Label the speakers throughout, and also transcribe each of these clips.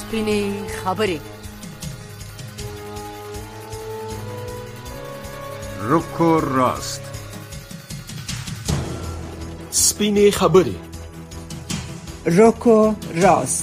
Speaker 1: سپینې خبرې.
Speaker 2: رک و راست.
Speaker 3: سپینې خبرې.
Speaker 4: رک و راست.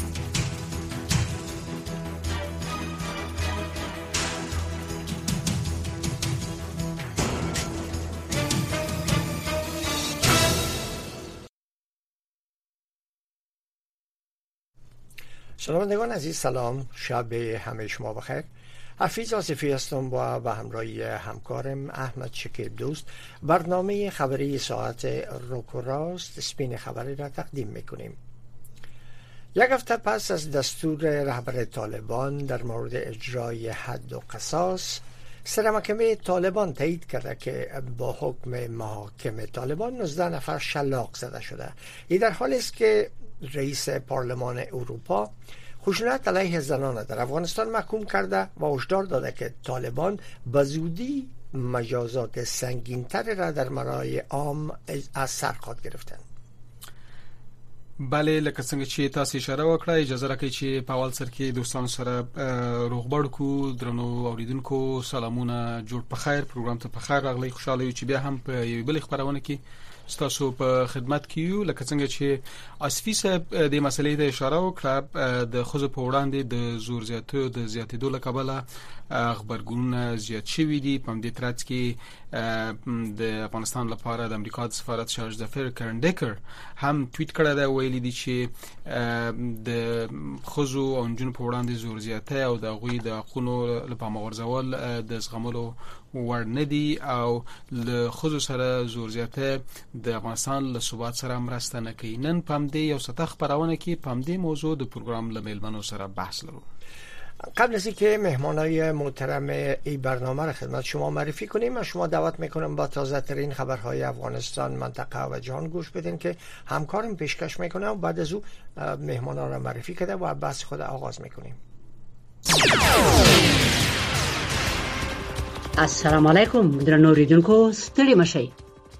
Speaker 5: شنوندگان عزیز سلام، شب همه شما بخیر. حفیظ آصفی هستم و به همراهی همکارم احمد شکیب دوست برنامه خبری ساعت رک و راست سپین خبری را تقدیم میکنیم. یک هفته پس از دستور رهبر طالبان در مورد اجرای حد و قصاص، سرمحکمه طالبان تایید کرده که با حکم محاکم طالبان 19 نفر شلاق زده شده. این در حالی است که رئیس پارلمان اروپا خشونت علیه زنان در افغانستان محکوم کرده و هشدار داده که طالبان به زودی مجازات سنگین‌تر را در مرای عام از سر خواهد گرفتند.
Speaker 3: بله، لکه څنګه چې تاسو اشاره وکړه، اجازه راکړئ چې په اول سر کې دوستانو سره روغبړ کو. درنو اوریدونکو سلامونه، جوړ په خیر، پروګرام ته په خیر راغلی. خوشاله یو چې بیا هم په یوې بلې خبرونه کې ستاسو په خدمت کې یو. لکه څنګه چې اصفي صاحب د مسلې د اشاره وکړه، د خزو په وړاندې د زور زیاتېدو له کبله خبرګونونه زیات شوي دي. په همدې ترڅ کې د افغانستان لپاره د امریکا د سفارت شارج دفتر کرن ډیکر هم ټویټ کړی دی، ویلي دي چې د خزو او نجونو په وړاندې زور زیاتی او د هغوی د حقونو له پامه غورځول د زغملو وړ نه دي او له خزو سره زور زیاتی د افغانستان له ثبات سره مرسته نه کوي. نن په همدې یو سطح خبرونه کې په همدې موضوع د پروګرام له میلمنو سره بحث لرو.
Speaker 5: قبل از اینکه مهمانای محترم این برنامه را خدمت شما معرفی کنیم، من شما دعوت میکنم با تازه ترین خبرهای افغانستان، منطقه و جهان گوش بدین که همکارم پیشکش میکنه و بعد از او مهمانان را معرفی کرده و بحث خود آغاز میکنیم.
Speaker 6: السلام علیکم درنو اوریدونکو، ستړي مشئ.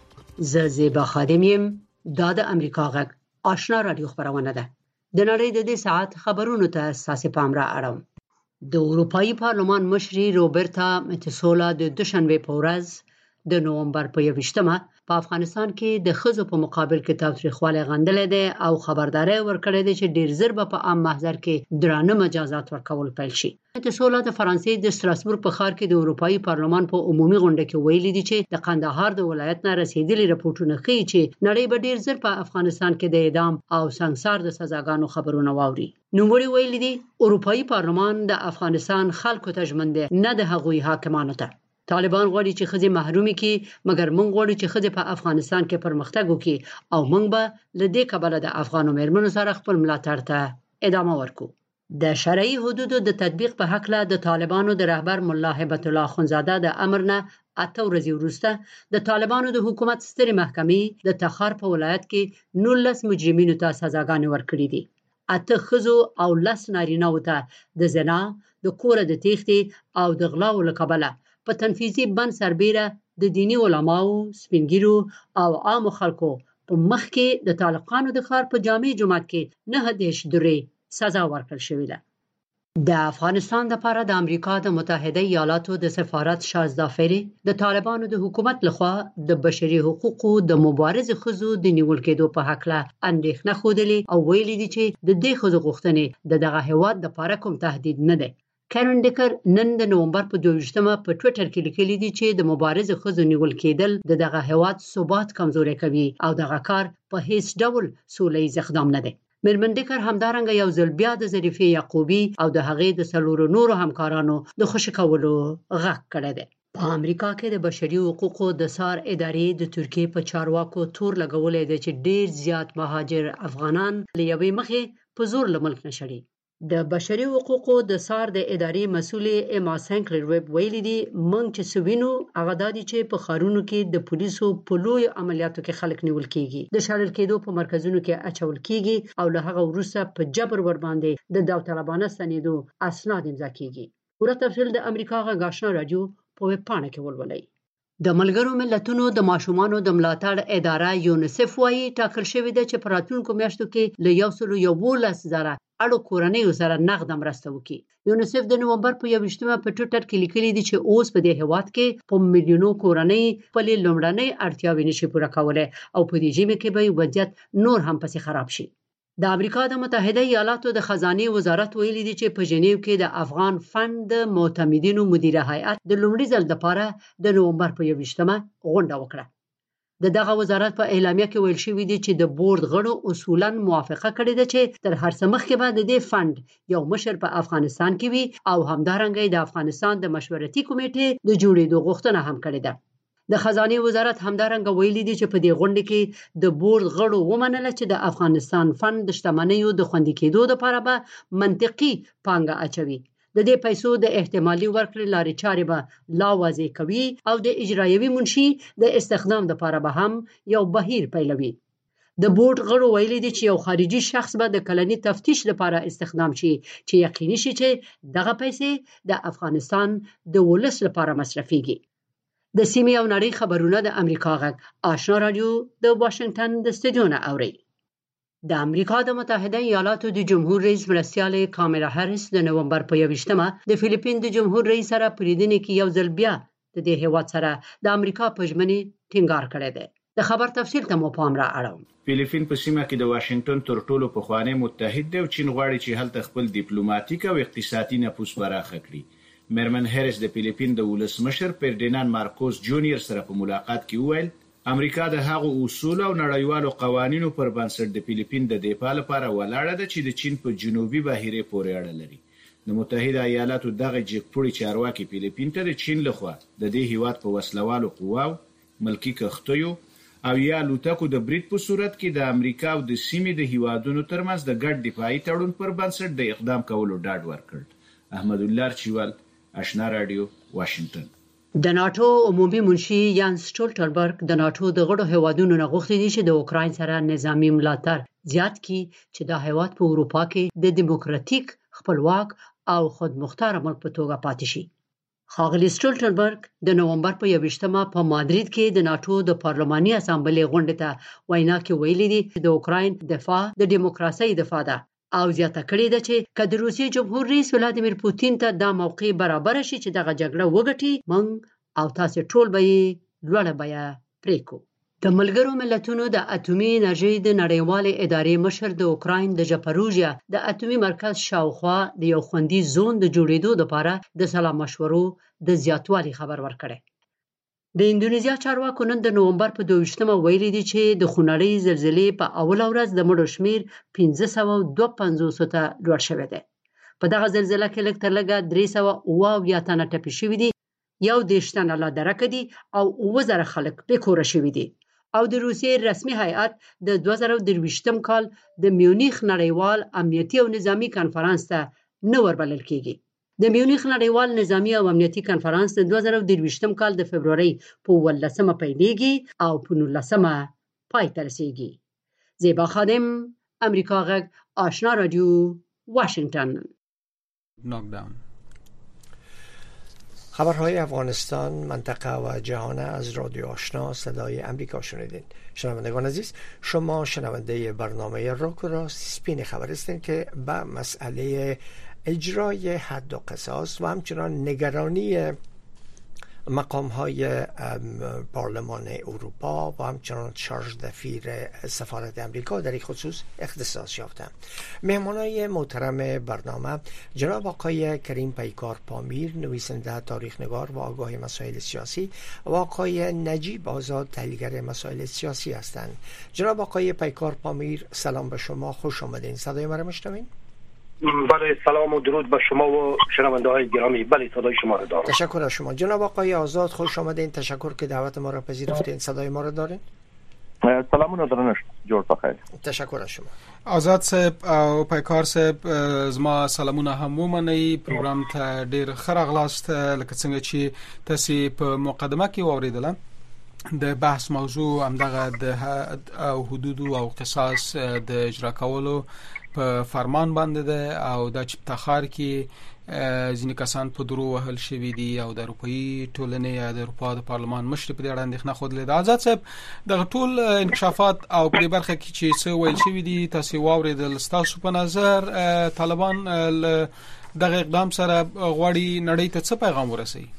Speaker 6: زه زیبا خادم یم. دا د امریکا غږ آشنا رادیو خبرونه ده. د نړۍ د دې ساعت خبرونو ته اساسي پام را اړوم. د اروپאי پارلمان مشري روبرتا متسولا د دوشنبه په ورځ د نومبر په 21مه په افغانستان کې د ښځو په مقابل کې تاوتریخوالی غندلې ده او خبرداري ورکړې ده چې ډیر زر به په عام محضر کې درانه مجازات ورکول پیل شي. متسولا د فرانسې د ستراسبورګ په ښار کې د اروپאי پارلمان په عمومي غونډه کې ویلي دي چې د قندهار د ولایت نه رسیدلي راپورټونه ښیي چې نړۍ به ډیر زر په افغانستان کې د اعدام او سنگسار د سزاګانو خبرونه واوري. نوموړي ویلي دي اروپאי پارلمان د افغانستان خلکو ته ژمن دی، نه د هغوی حاکمانو ته. طالبان غواړي چې ښځې محرومي کړي، مګر موږ غواړو چې ښځې په افغانستان کې پرمختګ وکړي او موږ به له دې کبله د افغانو مېرمنو سره خپل ملاتړ ته ادامه ورکړو. د شرعي حدودو د تطبیق په هکله د طالبانو د رهبر ملا هیبت الله اخندزاده د امر نه 8 ورځې وروسته د طالبانو د حکومت سترې محکمې د تخار په ولایت کې 19 مجرمینو ته سزاګانې ورکړې دي. 8 ښځو او 10 نارینه‌وو ته د زنا، د کوره د تېښتې او د غلاو له کبله په تنفیذي بند سربیره د دینی علماو، سپینګیرو او عامو خلکو په مخ کې د طالقانو د ښار په جامع جماعت کې 9 درې سزا ورکړل شوې ده. د افغانستان لپاره د امریکا د متحده ایالاتو د سفارت شارج دفتر د طالبانو د حکومت لخوا د بشري حقوقو د مبارز ښځو د نیول کېدو په هکله اندېښنه ښودلې او ویلي دي چې د دې ښځو غوښتنې د دغه هېواد لپاره کوم تهدید نه دی. کرن ډیکر نن د نومبر په 22مه په ټویټر کې لیکلي دي چې د مبارز ښځو نیول کېدل د دغه هېواد ثبات کمزوري کوي او دغه کار په هیڅ ډول سوله ییز اقدام نه دی. مېرمن ډیکر همدارنګه یو ځل بیا د ظریفې یعقوبي او د هغې د څلورو نورو همکارانو د خوشي کولو غږ کړی دی. په امریکا کې د بشري حقوقو د سار ادارې د ترکیې په چارواکو تور لګولې ده چې ډیر زیات مهاجر افغانان له یوې مخې په زور له ملک نشړي. د بشري حقوقو د سار د ادارې مسؤل اما سینکلر ویب ویلي دي مونږ چې سوینو هغه دادي چې په خارونو کې د پولیسو په لوی عملیاتو کې خلک نیول کیږي، د شړل کېدو په مرکزونو کې اچول کیږي او له هغه وروسته په جبر ور باندې د داوطلبانه ستنېدو اسناد امضا کیږي. پوره تفصیل د امریکا غږ آشنا رادیو په ویب پاڼه کې ولولئ. د ملګرو ملتونو د ماشومانو د ملاتړ اداره یونیسف وايي ټاکل شوې ده چې په راتلونکو میاشتو کې له 111,000 اړو کورنیو سره نغد مرسته وکړي. یونیسف د نومبر په 21مه په ټویټر کې لیکلي دي چې اوس په دې هیواد کې په میلیونو کورنۍ خپل لومړنۍ اړتیاوې نشي پوره کولای او په دې ژمه کې به وضعیت نور هم پسې خراب شي. د امریکا د متحده ایالاتو د خزانه وزارت ویلي دی چې په جنیو کې د افغان فند د معتمدینو مدیره هیئت د لومړي ځل لپاره د نومبر په 21مه غونډه وکړه. دغه وزارت په اعلامیه کې ویل شوی دی چې د بورډ غړو اصولاً موافقه کړې ده چې تر هر څه مخکې به د دې فند یو مشر په افغانستان کې وي او همدارنګه د افغانستان د مشورتي کمیټې د جوړېدو غوښتنه هم کړې ده. د خزانه وزارت همدارنګه ویلي دی چې په دې غونډه کې د بورډ غړو ومنله چې د افغانستان فند د شتمنیو د خوندي کېدو لپاره به منطقي پانګه اچوي. د دې پیسو د احتمالي ورکړې لارې چارې به لا واضح کوي او د اجرایوي منشي د استخدام لپاره به هم یو بهیر پیلوي. د بورډ غړو ویلي دي چې یو خارجي شخص به د کلني تفتیش لپاره استخدام شي چې یقیني شي چې دغه پیسې د افغانستان د ولس لپاره مصرفيږي. د سیمې او نړۍ خبرونه د امریکا غږ آشنا رادیو د واشنگټن د استودیو نه اوري. د امریکا د متحده ایالاتو د جمهور رئیس مرستیال کاملا هریس د نومبر په 21مه د فلیپین د جمهور رئیس سره پریدنې کې یو ځل بیا د دې هیواد سره د امریکا په ژمنې ټینګار کړی دی. د خبر تفصیل ته مو پام را اړوم.
Speaker 1: فلیپین په سیمه کې د واشنگټن تر ټولو پخوانی متحد دی او چین غواړي چې هلته خپل ډیپلوماټیک او اقتصادي نفوذ پراخه کړي. مرمن هریس د فلیپین د ولسمشر فردیناند مارکوس جونیور سره په ملاقات کې وویل امریکا د هغو اصول او نړیوالو قوانینو پر بنسټ د فلیپین د دفاع لپاره ولاړه ده چې د چین په جنوبي بحیره پورې اړه لري. د متحده ایالاتو دغه جګپوړي چارواکي فلیپین ته د چین لخوا د دې هیواد په وسلوالو قواو ملکی کښتیو او یا لوتکو د برید په صورت کې د امریکا او د سیمې د هیوادونو ترمنځ د ګډ دفاعي تړون پر بنسټ د اقدام کولو ډاډ ورکړ. احمد الله چوال، آشنا رادیو، واشنگټن.
Speaker 6: د ناتو عمومي منشي یانس سټولټنبرګ د ناتو د غړو هیوادونو نه غوښتي دي چې د اوکراین سره نظامی ملاتړ زیات کړي چې د هیواد په اروپا کې د دیموکراتیک خپلواک او خودمختار ملک په توګه پاتې شي. ښاغلي سټولټنبرګ د نومبر په 21مه په مادرید کې د ناتو د پارلماني اسامبلې غونډې ته وینا کې ویلي دي چې د اوکراین دفاع د دیموکراسي دفاع ده او زیاته کړې ده چې که د روسیې جمهور رئیس ولادیمیر پوتین ته دا موقع برابر شي چې دغه جګړه وګټي موږ او تاسو ټول به لوړه بیا پریکو. د ملګرو ملتونو د اټومي انرژي د نړیوالې ادارې مشر د اوکراین د ژپاروژیا د اټومي مرکز شاوخوا د یو خوندي زون د جوړېدو لپاره د سلا مشورو د زیاتوالي خبر ورکړي. د اندونیزیا چارواکو نن د نومبر په 22مه ویلي دي چې د خونړۍ زلزلې په اوله ورځ د مړو شمیر 1552 ته لوړ شوی دی. په دغه زلزلې کې لږ تر لږه 308 تنه ټپي شوي دي، یو 10 تنه لا درکه دي او 9000 خلک بېکوره شوي دي. او د روسیې رسمي هیئت د 2023م کال د میونخ نړیوال امنیتي او نظامی کانفرنس ته نه وربلل کیږي. د میونخ نړیوال نظامی او امنیتي کانفرنس د 2023م کال د فبرवरी په 18مه پیلېږي او په 19مه پای ته رسیږي. زیبا خادم، امریکا غږ آشنا رادیو، واشنگتن.
Speaker 3: ناکداون.
Speaker 5: خبرهای افغانستان، منطقه و جهان از رادیو آشنا صدای امریکا شنیدین. شنوندگان عزیز، شما شنونده برنامه راک و راست سپین خبر هستین که به مسئله اجرای حد و قصاص و همچنان نگرانی مقام های پارلمان اروپا و همچنان شارژ دفیر سفارت امریکا در این خصوص اختصاص یافتند. مهمانای محترم برنامه جناب آقای کریم پیکار پامیر، نویسنده، تاریخ‌نگار و آگاه مسائل سیاسی، و آقای نجیب آزاد، تحلیلگر مسائل سیاسی هستند. جناب آقای پیکار پامیر، سلام به شما، خوش آمدین. صدای ما را میشنوین؟
Speaker 7: بله، سلام و درود به شما و شنونده های گرامی. بله، صدای شما را دارم.
Speaker 5: تشکر از شما. جناب آقای آزاد، خوش آمدین. تشکر که دعوت ما را پذیرفتین. صدای ما را دارین؟
Speaker 8: سلامونه درنښت، جوړ پخیر.
Speaker 5: تشکر از شما.
Speaker 3: آزاد صاحب او پیکار صاحب، زما سلامونه هم ومنئ. پروګرام ته ډیر ښه راغلاست. لکه څنګه چې تاسو په مقدمه کې واوریدل، د بحث موضوع همدغه د حدود او قصاص د اجرا کولو په فرمان باندې ده او د چپتخار کې ځینې کسان په درو وهل شوي دي او د اروپאי ټولنې یا د اروپا د پارلمان مشر په دې اړه اندېښنه خوده د آزاد صاحب د ټول انکشافات او په دې برخه کې چې څه ویل شوي دي تاسو واوریدل تاسو په نظر طالبان دغه اقدام سره غواړي نړۍ ته څه پیغام ورسوي؟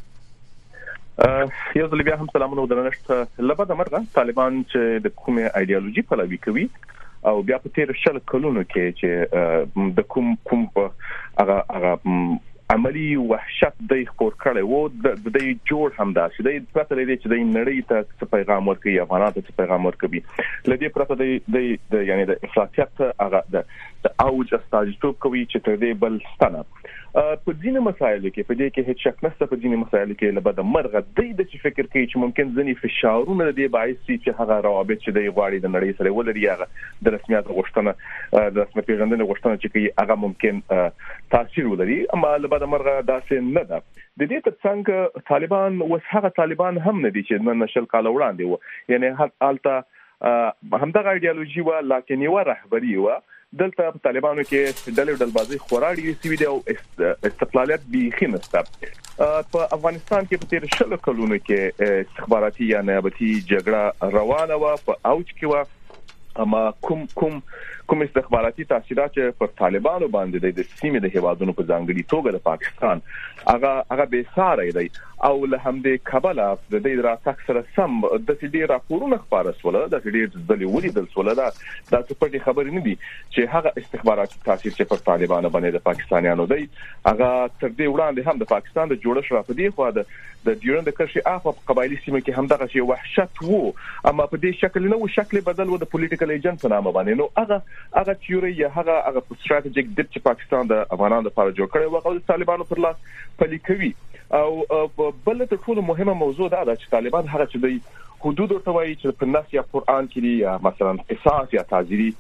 Speaker 8: یو ځل بیا هم سلامونه درنښت. لبا د مرغه طالبان چې د کومه ایدئولوژي پلوي کوي او بیا په تیر شل کلونو کې چې د کوم هغه عملی وحشت د خور کړي وو د جوړ همدا چې د پرته لري چې د نړۍ ته څه پیغام ورکړي افغانانو ته پیغام ورکړي لدې پرته د یعنی د افراطیت هغه د اوج استاجتوب کوي چې تر دې بل ستنه په ځینې مسایلو کې په دې کې هیڅ شک نشته په ځینې مسایلو کې لبد مرغه د فکر کوي چې ممکن ځینې فشارونه د باعث چې هغه روابط چې د غواړي د نړۍ سره ولري هغه د رسمیت غوښتنه د رسمیت پیژندنې غوښتنه چې کوي هغه ممکن تاثیر ولري اما لبد مرغه داسې نه ده. د دې ترڅنګ طالبان وسهغه طالبان هم نه دي چې نشل کال وړاندې وو یعنی حالته همدغه ایدئولوژي و لکه نیو رهبری و دلته په طالبانو کې ډلبازي خوراړي سوي دي او استقلالیت بیخي نشته. په افغانستان کې په تیر شل کلونو کې استخباراتي یا نیابتي جګړه روانه و په اوج کې و اما کوم استخباراتي تاثیرات پر طالبانو باندې د سیمې د هیوادونو په ځانګړي توګه د پاکستان هغه به ساره دی او له همدې کابل د دې راتګ سره سم د دې راپورونه خبره سوله د دې ځلې ولیدل سوله دا څه پټي خبرې نه دي چې هغه استخباراتي تاثیر چې پر طالبانو باندې د پاکستانیانو دی هغه تر دې وړاندې هم د پاکستان د جوړښت را پدې خو د ډیورند کرښې اخو په قبایلی سیمه کې هم دغه شی وحشت وو اما په دې شکل نه و شکل بدل و د پولیټیکل ایجنټ په نامه باندې نو هغه تیوري یا هغه استراتیژیک ډیپ چې پاکستان د افغانانو لپاره جوړ کړی و او طالبانو پر لاس پلي کوي او بل تر ټولو مهمه موضوع دا ده چې طالبان هغه چې د حدود ورتوي چې په نص یا قران کې یا مثلا قصاص یا تعزیری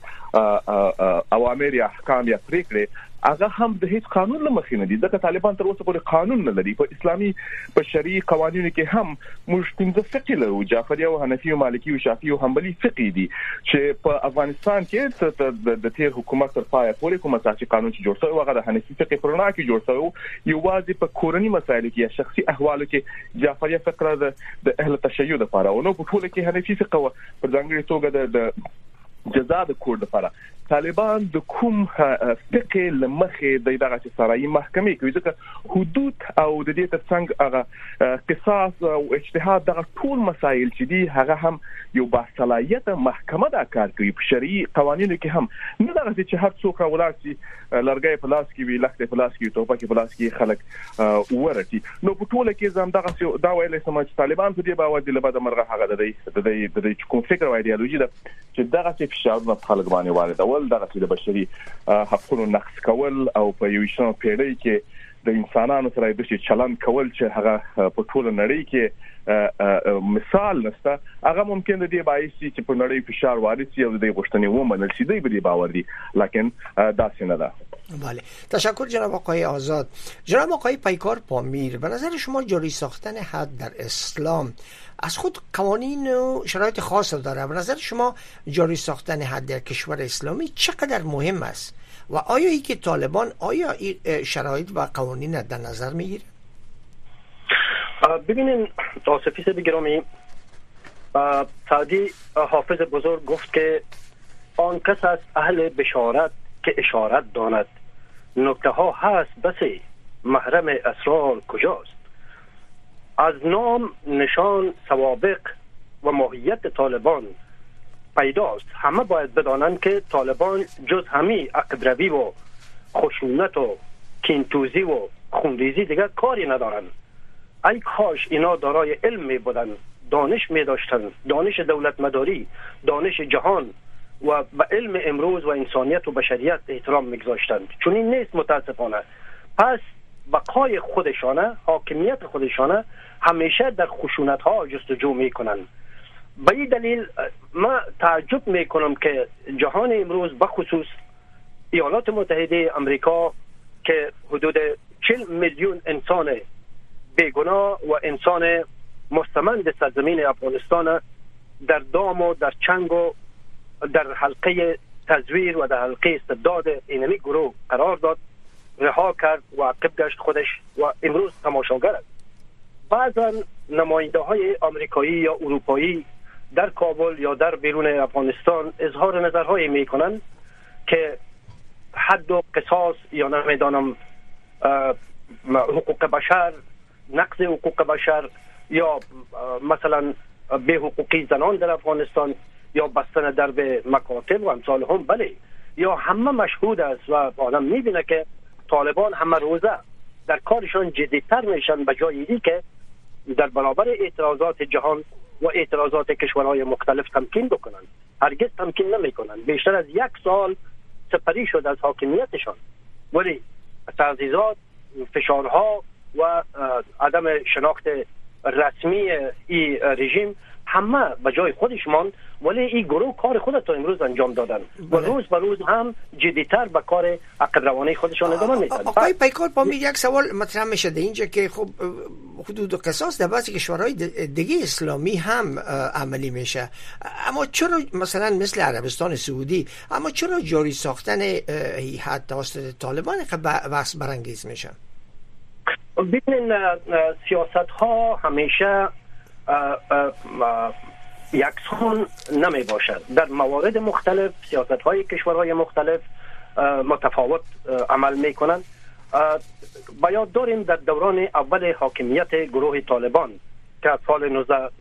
Speaker 8: اوامر یا احکام یا پریکړې هغه هم د هیڅ قانون له مخې نه دي ځکه طالبان تر اوسه پورې قانون نه لري. په اسلامي په شرعي قوانینو کې هم موږ پنځه فقه لرو جعفری او حنفي او مالکی او شافعي او حنبلي فقه دي چې په افغانستان کې د تیر حکومت تر پای پورې کوم اساسي قانون چې جوړ شوی هغه د حنفي فقه پرنا کې جوړ شوی یوازې په کورنۍ مسایلو کې یا شخصي احوالو کې جعفری فقره د اهل تشیع لپاره او نو په ټول کې حنفي فقه په ځانګړي توګه د جزا د کور لپاره طالبان د کوم فقه لمخه دغه سرایي محکمې کوي ځکه حدود او د دې ترڅنګ هغه قصاص او اجتهاد دغه ټول مسایل چې دي هغه هم یو باصلاحیت محکمه دا کار کوي په شرعي قوانینو کې هم نه دغه چې هر څوک راولاسي لرګي په لاس کې وي لخت په لاس کې توپک په لاس کې خلک ورتي نو په ټوله کې زم دغه دا ویلې سم چې طالبان په دې باور دي لبد مرغه هغه د کوم فکر او ایدئولوژي ده چې دغه څه فشارونه خلک باندې وارد دغه د بشري حقوقو نقض کول او په یو شنو پیړۍ کې د انسانانو سره د چلند کول چې هغه په ټول نړۍ کې مثال نشته هغه ممکن د دې باعث چې په نړۍ فشار وارد شي او د غوښتنې ومنل شي دی به باور دي لکن داسې نه ده.
Speaker 5: بله تشکر جناب آقای آزاد. جناب آقای پیکار پامیر به نظر شما جاری ساختن حد در اسلام از خود قوانین و شرایط خاص داره به نظر شما جاری ساختن حد در کشور اسلامی چقدر مهم است و آیا ای که طالبان آیا شرایط و قوانین در نظر میگیره؟
Speaker 7: ببینین آصفی صاحب گرامی سعدی حافظ بزرگ گفت که آن کس از اهل بشارت که اشارت داند نکته ها هست بسی محرم اسرار کجاست. از نام نشان سوابق و ماهیت طالبان پیداست. همه باید بدانند که طالبان جز همی عقب‌روی و خشونت و کینتوزی و خونریزی دیگر کاری ندارند. ای کاش اینا دارای علم می بودند، دانش می داشتند، دانش دولت مداری، دانش جهان و به علم امروز و انسانیت و بشریت احترام میگذاشتند. چون این نیست متاسفانه. پس بقای خودشانه، حاکمیت خودشانه همیشه در خشونت ها جستجو میکنند. به این دلیل ما تعجب میکنم که جهان امروز بخصوص ایالات متحده امریکا که حدود 40 میلیون انسان بیگناه و انسان مستمند سرزمین افغانستان در دام و در چنگ و در حلقه تزویر و در حلقه استبداد اینمی گروه قرار داد رها کرد و عقب گشت خودش و امروز تماشاگر است. بعضا نماینده های آمریکایی یا اروپایی در کابل یا در بیرون افغانستان اظهار نظرهایی میکنند که حد و قصاص یا نمیدانم حقوق بشر، نقض حقوق بشر یا مثلا به حقوقی زنان در افغانستان یا بستن درب مکاتب و امثال هم، بله، یا همه مشهود است و آدم میبینه که طالبان همه روزه در کارشان جدیتر میشن به جای اینکه که در برابر اعتراضات جهان و اعتراضات کشورهای مختلف تمکین بکنن. هرگز تمکین نمیکنن. بیشتر از 1 سال سپری شد از حاکمیتشان، ولی تعزیزات، فشارها و عدم شناخت رسمی این رژیم همه به جای خودش ماند، ولی این گروه کار خود تا امروز انجام دادن و روز به روز هم جدیتر به کار عقب روانی خودشان ادامه میدن.
Speaker 5: آقای پیکار، با یک سوال مطرح میشه در اینجا که خب حدود قصاص در بعضی کشورهای دیگه اسلامی هم عملی میشه، اما چرا مثلا مثل عربستان سعودی، اما چرا جاری ساختن حد توسط طالبان بحث برانگیز میشه؟
Speaker 7: ببینین سیاست ها همیشه یکسان نمی باشد. در موارد مختلف سیاست های کشورهای مختلف متفاوت عمل می کنند. باید داریم در دوران اول حاکمیت گروه طالبان که از سال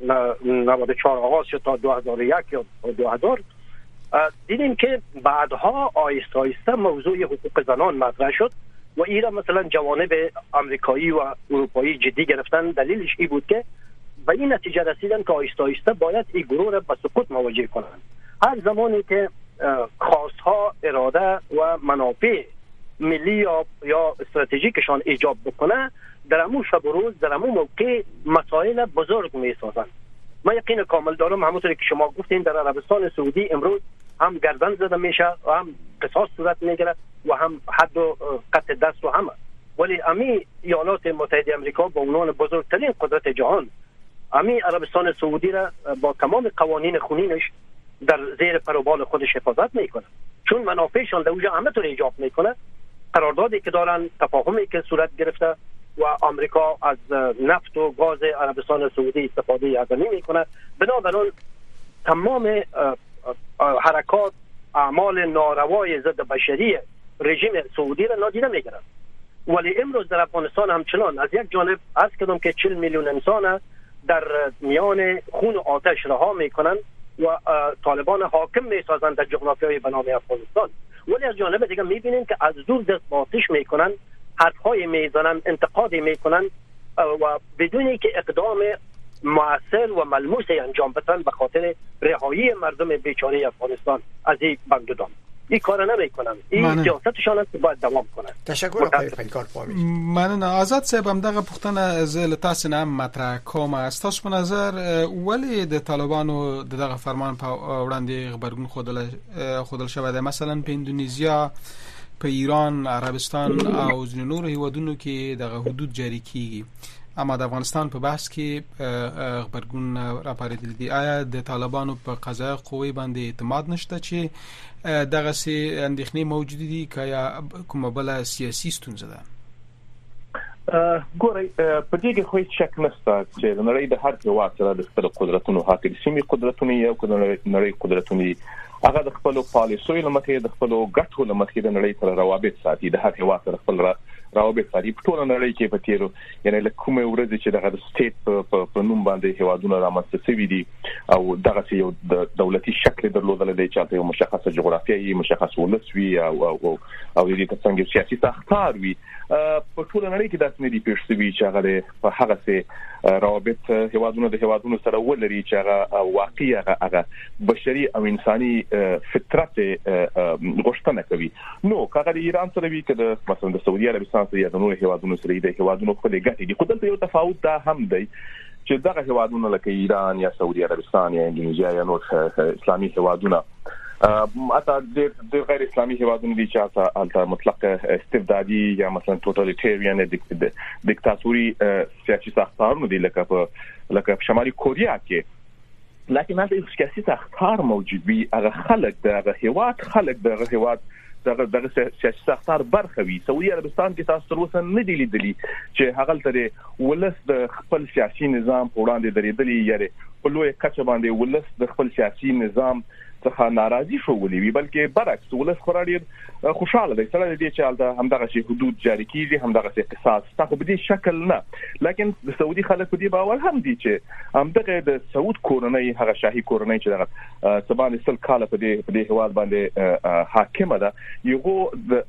Speaker 7: 1994 آغاز شد تا 2001 یا 2000 دیدیم که بعدها آیسته آیسته موضوع حقوق زنان مطرح شد و ایران مثلا جوانب آمریکایی و اروپایی جدی گرفتن. دلیلش این بود که به این نتیجه رسیدن که آیسته آیسته باید این گروه را به سقوط مواجه کنند. هر زمانی که خواستها، اراده و منافع ملی یا استراتژیکشان ایجاب بکنه، در امو شب و روز در امو موقع مسائل بزرگ می سازند. من یقین کامل دارم همونطوری که شما گفتین در عربستان سعودی امروز هم گردن زده میشه و هم قصاص صورت میگیره و هم حد و قطع دست و همه، ولی امی ایالات متحده آمریکا با عنوان بزرگترین قدرت جهان امی عربستان سعودی را با تمام قوانین خونینش در زیر پروبال خودش حفاظت میکنه، چون منافعشان در اونجا همه طور ایجاب میکنه. قراردادی که دارن، تفاهمی که صورت گرفته و آمریکا از نفت و گاز عربستان سعودی استفاده عظیمی میکنه. بنابراین تمام حرکات، اعمال ناروای ضد بشری رژیم سعودی را نادیده میگیرن. ولی امروز در افغانستان همچنان از یک جانب عرض کردم که 40 میلیون انسان در میان خون و آتش رها میکنن و طالبان حاکم میسازن در جغرافیای بنام افغانستان، ولی از جانب دیگه میبینیم که از دور دست باتش میکنن، حرفهای میزنن، انتقادی میکنن و بدونی که اقدام مؤثر و ملموسی انجام بدن به خاطر رهایی مردم بیچاره افغانستان از این بندودان. این کار نمیکنن. این سیاستشان است که باید دوام کنه.
Speaker 5: تشکر آقای پیکار پامی.
Speaker 3: من آزاد صاحب هم دغه پوښتنه زه له تاسو نه مطرح کوم. است تاسو په نظر ولې د طالبانو دغه فرمان په وړاندې غبرګون خودل شوی دی؟ مثلا په اندونیزیا، په ایران، عربستان او ځینو نورو هیوادونو کې دغه حدود جاری کیږي، اما د افغانستان په بحث کې غبرګون راپارېدلی دی. آیا د طالبانو په قضایه قوې باندې اعتماد نشته چې دغه سي اندېښنې موجود دي که یا کومه بله سیاسي ستونزه ده؟
Speaker 8: ګورئ، په دې کې خو هیڅ شک نشته چې د نړۍ د هر هېواد سره د خپلو قدرتونو حاکم سیمې قدرتونه یو نړۍ قدرتونه هغه د خپلو پالیسیو له مخې د خپلو ګټو له مخې د نړۍ سره روابط ساتي. د هر هېواد سره خپل روابط ساتي. په ټوله نړۍ کې په تیرو یعنی له کومه ورځې چې دغه سټیټ په نوم باندې هېوادونه رامنځته شوي دي او دغه یو د دولتي شکل درلودل دی چې یو مشخصه جغرافیایي مشخص ولس وي او دې څنګه سیاسي ساختار وي، په ټوله نړۍ کې داسې نه دي پېښ شوي چې هغه په هغه څه روابط هېوادونه د هېوادونو سره ولري چې هغه واقعي هغه بشري او انساني فطرت غوښتنه کوي. نو هغه د ایران سره وي که مثلا د سعودي عربستان سره یا د نورو هېوادونو سره د هېوادونو خپلې ګټې دي، خو دلته یو تفاوت دا هم دی چې دغه هېوادونه لکه ایران یا سعودي عربستان یا اندونیزیا یا نور اسلامي هېوادونه حتی ډېر غیر اسلامي هېوادونه دي چې هلته مطلق استبدادي یا مثلا ټوټالیټریان دیکتاتوري سیاسي ساختارونه دي لکه په شمالي کوریا کې. لکه هلته یو سیاسي ساختار موجود وي، هغه خلک دغه هېواد د دغه سیاسي ساختار برخه وي. سعودي عربستان کې تاسو تر اوسه نه دی لیدلی چې هغه تر ولس د خپل سیاسي نظام په وړاندې درېدلی یاري په لوی کچه باندې ولس د خپل سیاسي نظام څخه ناراضي شو ولې وی بلکې برعکس ولس خوري خوشاله دی سره دې چې حالت همدغه شی حدود جاری کیږي همدغه اقتصاد تاسو په دې شکل نه لکه د سعودي خلک په دې باور هم دي چې همدغه د سعود کورنۍ هغه شاهي کورنۍ چې دغه سبان سل کاله په دې هواد باندې حاکمه ده یو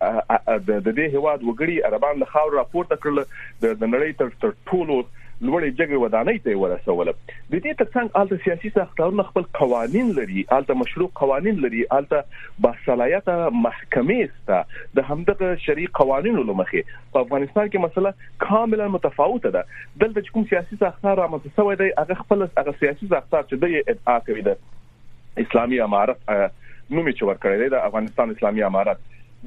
Speaker 8: د دې هواد وګړي عربان له خاور راپورته کړل د نړۍ تر ټولو لوړې جګړې ودانۍ ته ورسول. د دې ترڅنګ آلته سیاسي ساختارونه خپل قوانين لري، آلته مشروع قوانين لري، آلته باصلاحیت محکمې سته د همدغه شرعي قوانینو لمخې. په افغانستان کې مسله کاملا متفاوته ده. دلته کوم سیاسي ساختار رامنځته شوی دی هغه خپل هغه سیاسي ساختار چې د ادعا کوي د اسلامي امارت نوم چې ورکړی دی د افغانستان اسلامي امارت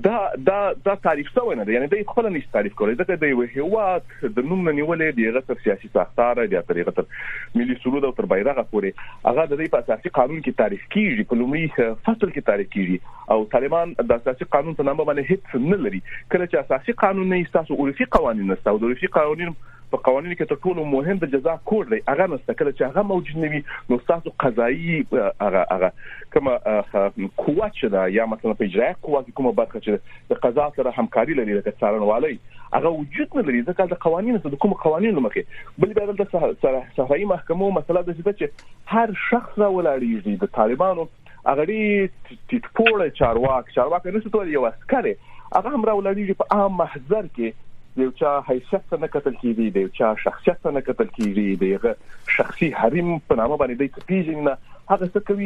Speaker 8: دا تعریف څه نه دی یعنی د خپل نه تعریف کوي ځکه د یو هیواد د نوم نیولې دی غیر سیاسي ساختار دی طریقه تر ملي سرود او تر بیرغ پورې هغه د دې په اساسي قانون کې تعریف کیږي په لومړي فصل کې تعریف کیږي او طالبان د اساسي قانون په نامه باندې هیڅ نه لري کله چې اساسي قانون نه ایستاسو عرفي قوانين نه استو د عرفي قوانين په قوانینو کې تر ټولو مهم د جزا کوډ دی هغه مستقله چې هغه موجود نه وي نو تاسو قضایي هغه کومه قوه چې دا یا مثلا په اجرا قوه کومه برخه چې د قضا سره همکاري لري د څارنوالۍ هغه وجود نه لري ځکه د قوانینو څخه کوم قوانینو مخې بل بیا د صحرایي محکمو مسله د چې هر شخص ولاړیږي د طالبانو هغه ټیټپوړ چارواک نه ستوري یو عسکر هغه هم راولېږي په عام محضر کې یو چا حیثیت نه کتل کیږي دی چا شخصیت نه کتل کیږي دی شخصي حریم په نامه باندې د پیژننه هغه څه کوي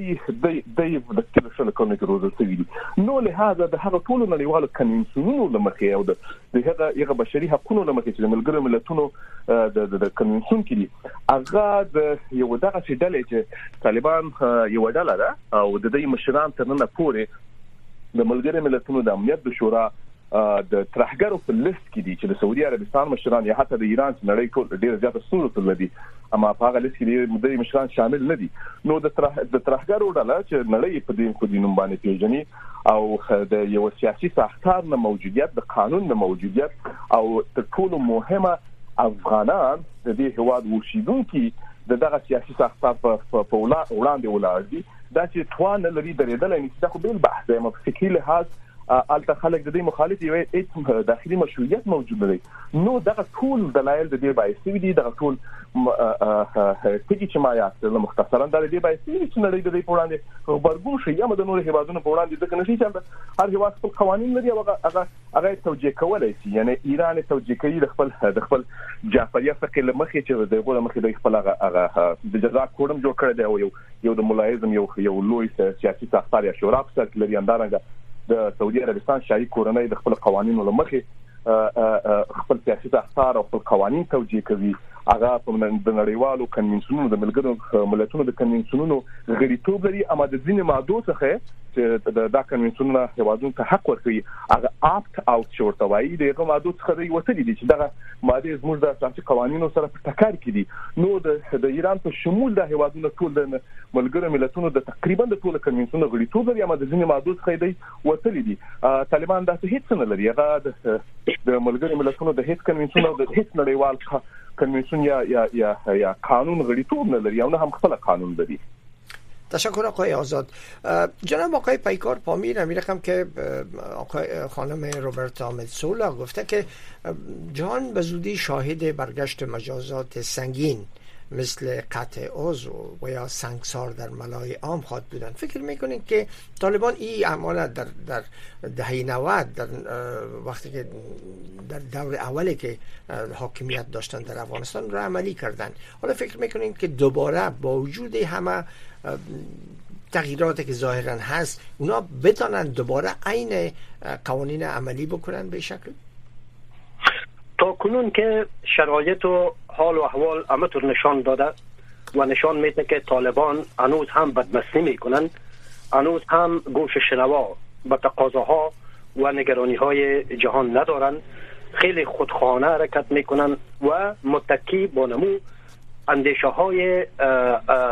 Speaker 8: چې د کله شل کوي کې روزل شوی نو له هغه د هغه ټولو نړیوالو کنوانسیونونو لمخې او د هغه بشري حقوقو لمخې چې د ملګرو ملتونو د کنوانسیون کې دي هغه د یو دغه ډلې چې طالبان یو ډله ده او د دې مشران تر نن پورې د ملګرو ملتونو د امنیت د شورا د ترهګرو په لیست کې دي چې د سعودي عربستان مشران یا حتی د ایران نړۍ ټول ډیر زیات ستونزې لري اما په هغه لیست کې د مشران شامل نه دي نو د ترهګرو ډله چې نړۍ په دې نوم باندې پیژني او د یو سیاسي ساختار نه موجودیت د قانون نه موجودیت او تر ټولو مهمه افغانان د دې هواد اوسیدونکو دغه سیاسي ساختار په وړاندې ولاړ دي دا چې توان لري درېدل نه چې دا خو بل بحث دی فکري لحاظ الته خلک د دې مخالف یو هیڅ داخلي مشروعیت موجود نه دی نو دغه ټول دلایل د دې باعث دي دغه ټول تیږي چې ما یاد مختصرا د دې باعث دي چې نړۍ د دې په وړاندې خبرګون شي یا د نور هیوادونو په وړاندې ځکه نشي چې هر هیواد خپل قوانين لري هغه توجیه کولای شي یعنی ایران توجیه کوي د خپل جعفریه فقې لمخې چې د غوړه مخې د خپل هغه د جزا کوډم جوړ کړی دی او یو د ملایزم یو لوی سیاسي ساختار یا شورا په سر کې لري اندارنګ د سعودي عربستان شاهي کورنۍ د خپل قوانینو لمخې خپل سیاسي ساختار او خپل قوانين توجیه کوي هغه په نړیوالو کنوانسیونونو د ملګرو ملتونو د کنوانسیونونو غړیتوب لري اما د ځینې ماده څخه چې دا کنوانسیونونه هیوادونو ته حق ورکوي هغه اپټ اوټ شورت وایي دغه ماده څخه دی وتلي دي چې دغه ماده زموږ د اساسي قوانینو سره په ټکر کې دي نو د ایران په شمول د هیوادونو ټول د ملګرو ملتونو د تقریبا د ټول کنوانسیونونو غړیتوب لري اما د ځینې ماده څخه دی وتلي دي طالبان دا هیڅ نه لري هغه د ملګرو ملتونو د هیڅ کنوانسیون او د هیڅ نړیوال کنوانسیون یا قانون غړیتوب نه لري او نه هم خپل قانون لري.
Speaker 5: تشکر آقای آزاد. جناب آقای پیکار پامیر می‌رقم که آقای خانم روبرتا متسولا گفته که جهان به زودی شاهد برگشت مجازات سنگین مثل قطع عضو و یا سنگسار در ملای عام خواهد بودند. فکر میکنید که طالبان این اعمال در دهه 90 در وقتی که در دور اولی که حاکمیت داشتن در افغانستان را عملی کردند حالا فکر میکنید که دوباره با وجود همه تغییراتی که ظاهرا هست اونا بتونن دوباره عین قوانین عملی بکنن به شکل
Speaker 7: تا کنون که شرایط و حال و احوال همطور نشان داده و نشان میده که طالبان هنوز هم بدمستی میکنن هنوز هم گوش شنوا به تقاضاها و نگرانی های جهان ندارن خیلی خودخواهانه حرکت میکنن و متکی با نمو اندیشه های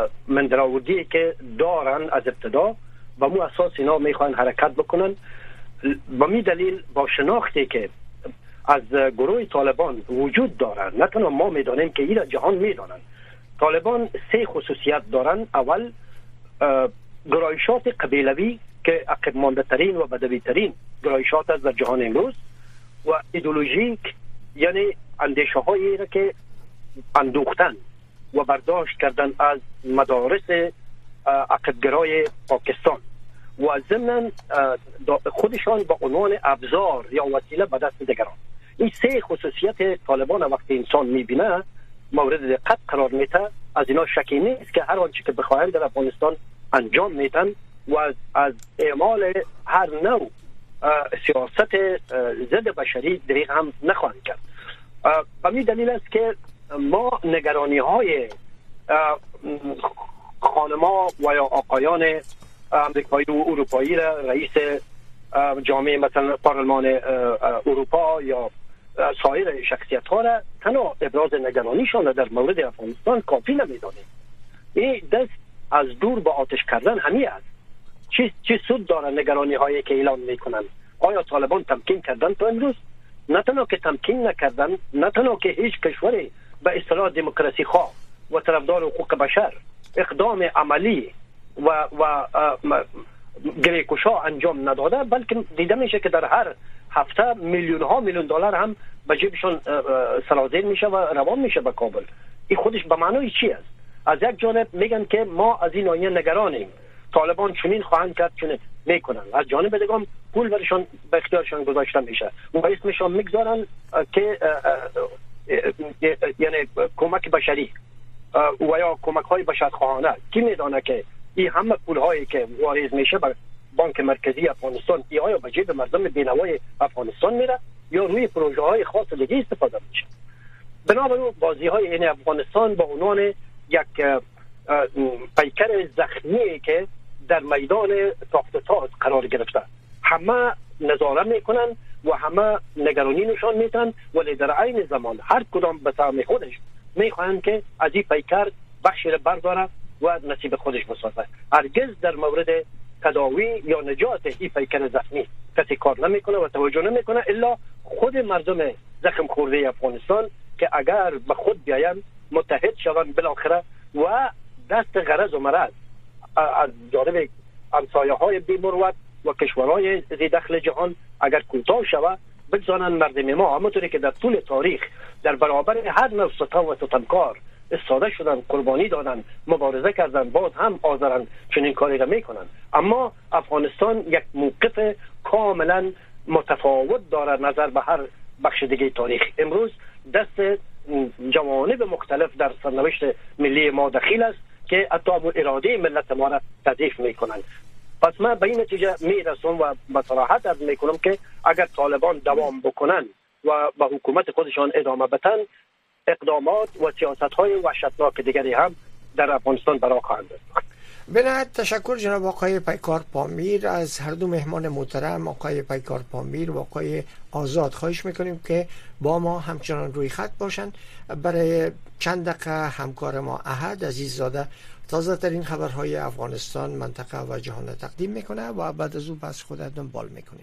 Speaker 7: مندراودی که دارن از ابتدا و مو اساس اینا میخوان حرکت بکنن به می دلیل با شناختی که از گروه طالبان وجود دارند، نه تنها ما میدانیم که ایرا جهان میدانند، طالبان 3 خصوصیت دارند. اول گرایشات قبیلوی که عقب مانده ترین و بدوی ترین گرایشات است در جهان امروز، و ایدئولوژیک یعنی اندیشه هایی را که اندوختن و برداشت کردن از مدارس عقبگرای پاکستان و ضمن خودشان با عنوان ابزار یا وسیله به دست دیگران. این 3 خصوصیت طالبان وقتی انسان میبینه مورد دقت قرار میده. از اینا شکی نیست که هر آنچه که بخواهند در افغانستان انجام میدن و از اعمال هر نوع سیاست ضد بشری دریغ هم نخواهند کرد. به این دلیل است که ما نگرانی های خانما و یا آقایان امریکایی و اروپایی را رئیس جامعه مثلا پارلمان اروپا یا سایر شخصیت ها را تنها ابراز نگرانیشان در مورد افغانستان کافی نمیدانیم. این دست از دور با آتش کردن همی است. چی سود داره نگرانی هایی که اعلان میکنن؟ آیا طالبان تمکین کردن تا امروز؟ نه تنها که تمکین نکردن، نه تنها که هیچ کشوری به اصطلاح دموکراسی خواه و طرفدار حقوق بشر اقدام عملی و گریکوشا انجام نداده، بلکه دیده میشه که در هر هفته میلیون دلار هم به جیبشون سرازیر میشه و روان میشه به کابل. این خودش به معنای چی است؟ از یک جانب میگن که ما از این آیه نگرانیم، طالبان چنین خواهند کرد چنین میکنن، از جانب دیگه پول برشان به اختیارشان گذاشته میشه و اسمشان میگذارن که یعنی کمک بشری و یا کمک های بشرخواهانه. کی میدانه که این همه پول هایی که واریز میشه به بانک مرکزی افغانستان ای آیا به جیب مردم بینوای افغانستان میره یا روی پروژه های خاص دیگه استفاده میشه؟ بنابراین بازی های این افغانستان با عنوان یک پیکر زخمی که در میدان تاخت و تاز قرار گرفته، همه نظاره میکنن و همه نگرانی نشان میدن، ولی در عین زمان هر کدام به طعم خودش میخواهند که از این پیکر بخشی را برداره و نصیب خودش بسازه. هرگز در مورد تداوی یا نجات این پیکر زخمی کسی کار نمیکنه و توجه نمیکنه الا خود مردم زخم خورده افغانستان که اگر به خود بیاین متحد شوند بالاخره و دست غرض و مرض از جانب همسایه های بی‌مروت و کشورهای ذی دخل جهان اگر کوتاه شود بگذارن مردم ما همونطوری که در طول تاریخ در برابر هر نوع ستم و ستمکار استاده شدن، قربانی دادن، مبارزه کردن، باز هم حاضرن چنین کاری را میکنن. اما افغانستان یک موقف کاملا متفاوت داره نظر به هر بخش دیگه تاریخ. امروز دست جوانب مختلف در سرنوشت ملی ما دخیل است که حتی اراده ملت ما را تضعیف میکنن. پس من به این نتیجه میرسم و به صراحت عرض میکنم که اگر طالبان دوام بکنن و به حکومت خودشان ادامه بدن، اقدامات و سیاست‌های وحشتناک دیگری هم در افغانستان برآ خواهند داشت.
Speaker 5: به نهایت تشکر جناب آقای پیکار پامیر. از هر دو مهمان محترم آقای پیکار پامیر و آقای آزاد خواهش میکنیم که با ما همچنان روی خط باشند. برای چند دقیقه همکار ما احد عزیززاده تازه ترین خبرهای افغانستان، منطقه و جهان تقدیم میکنه و بعد از او بس خود دنبال میکنیم.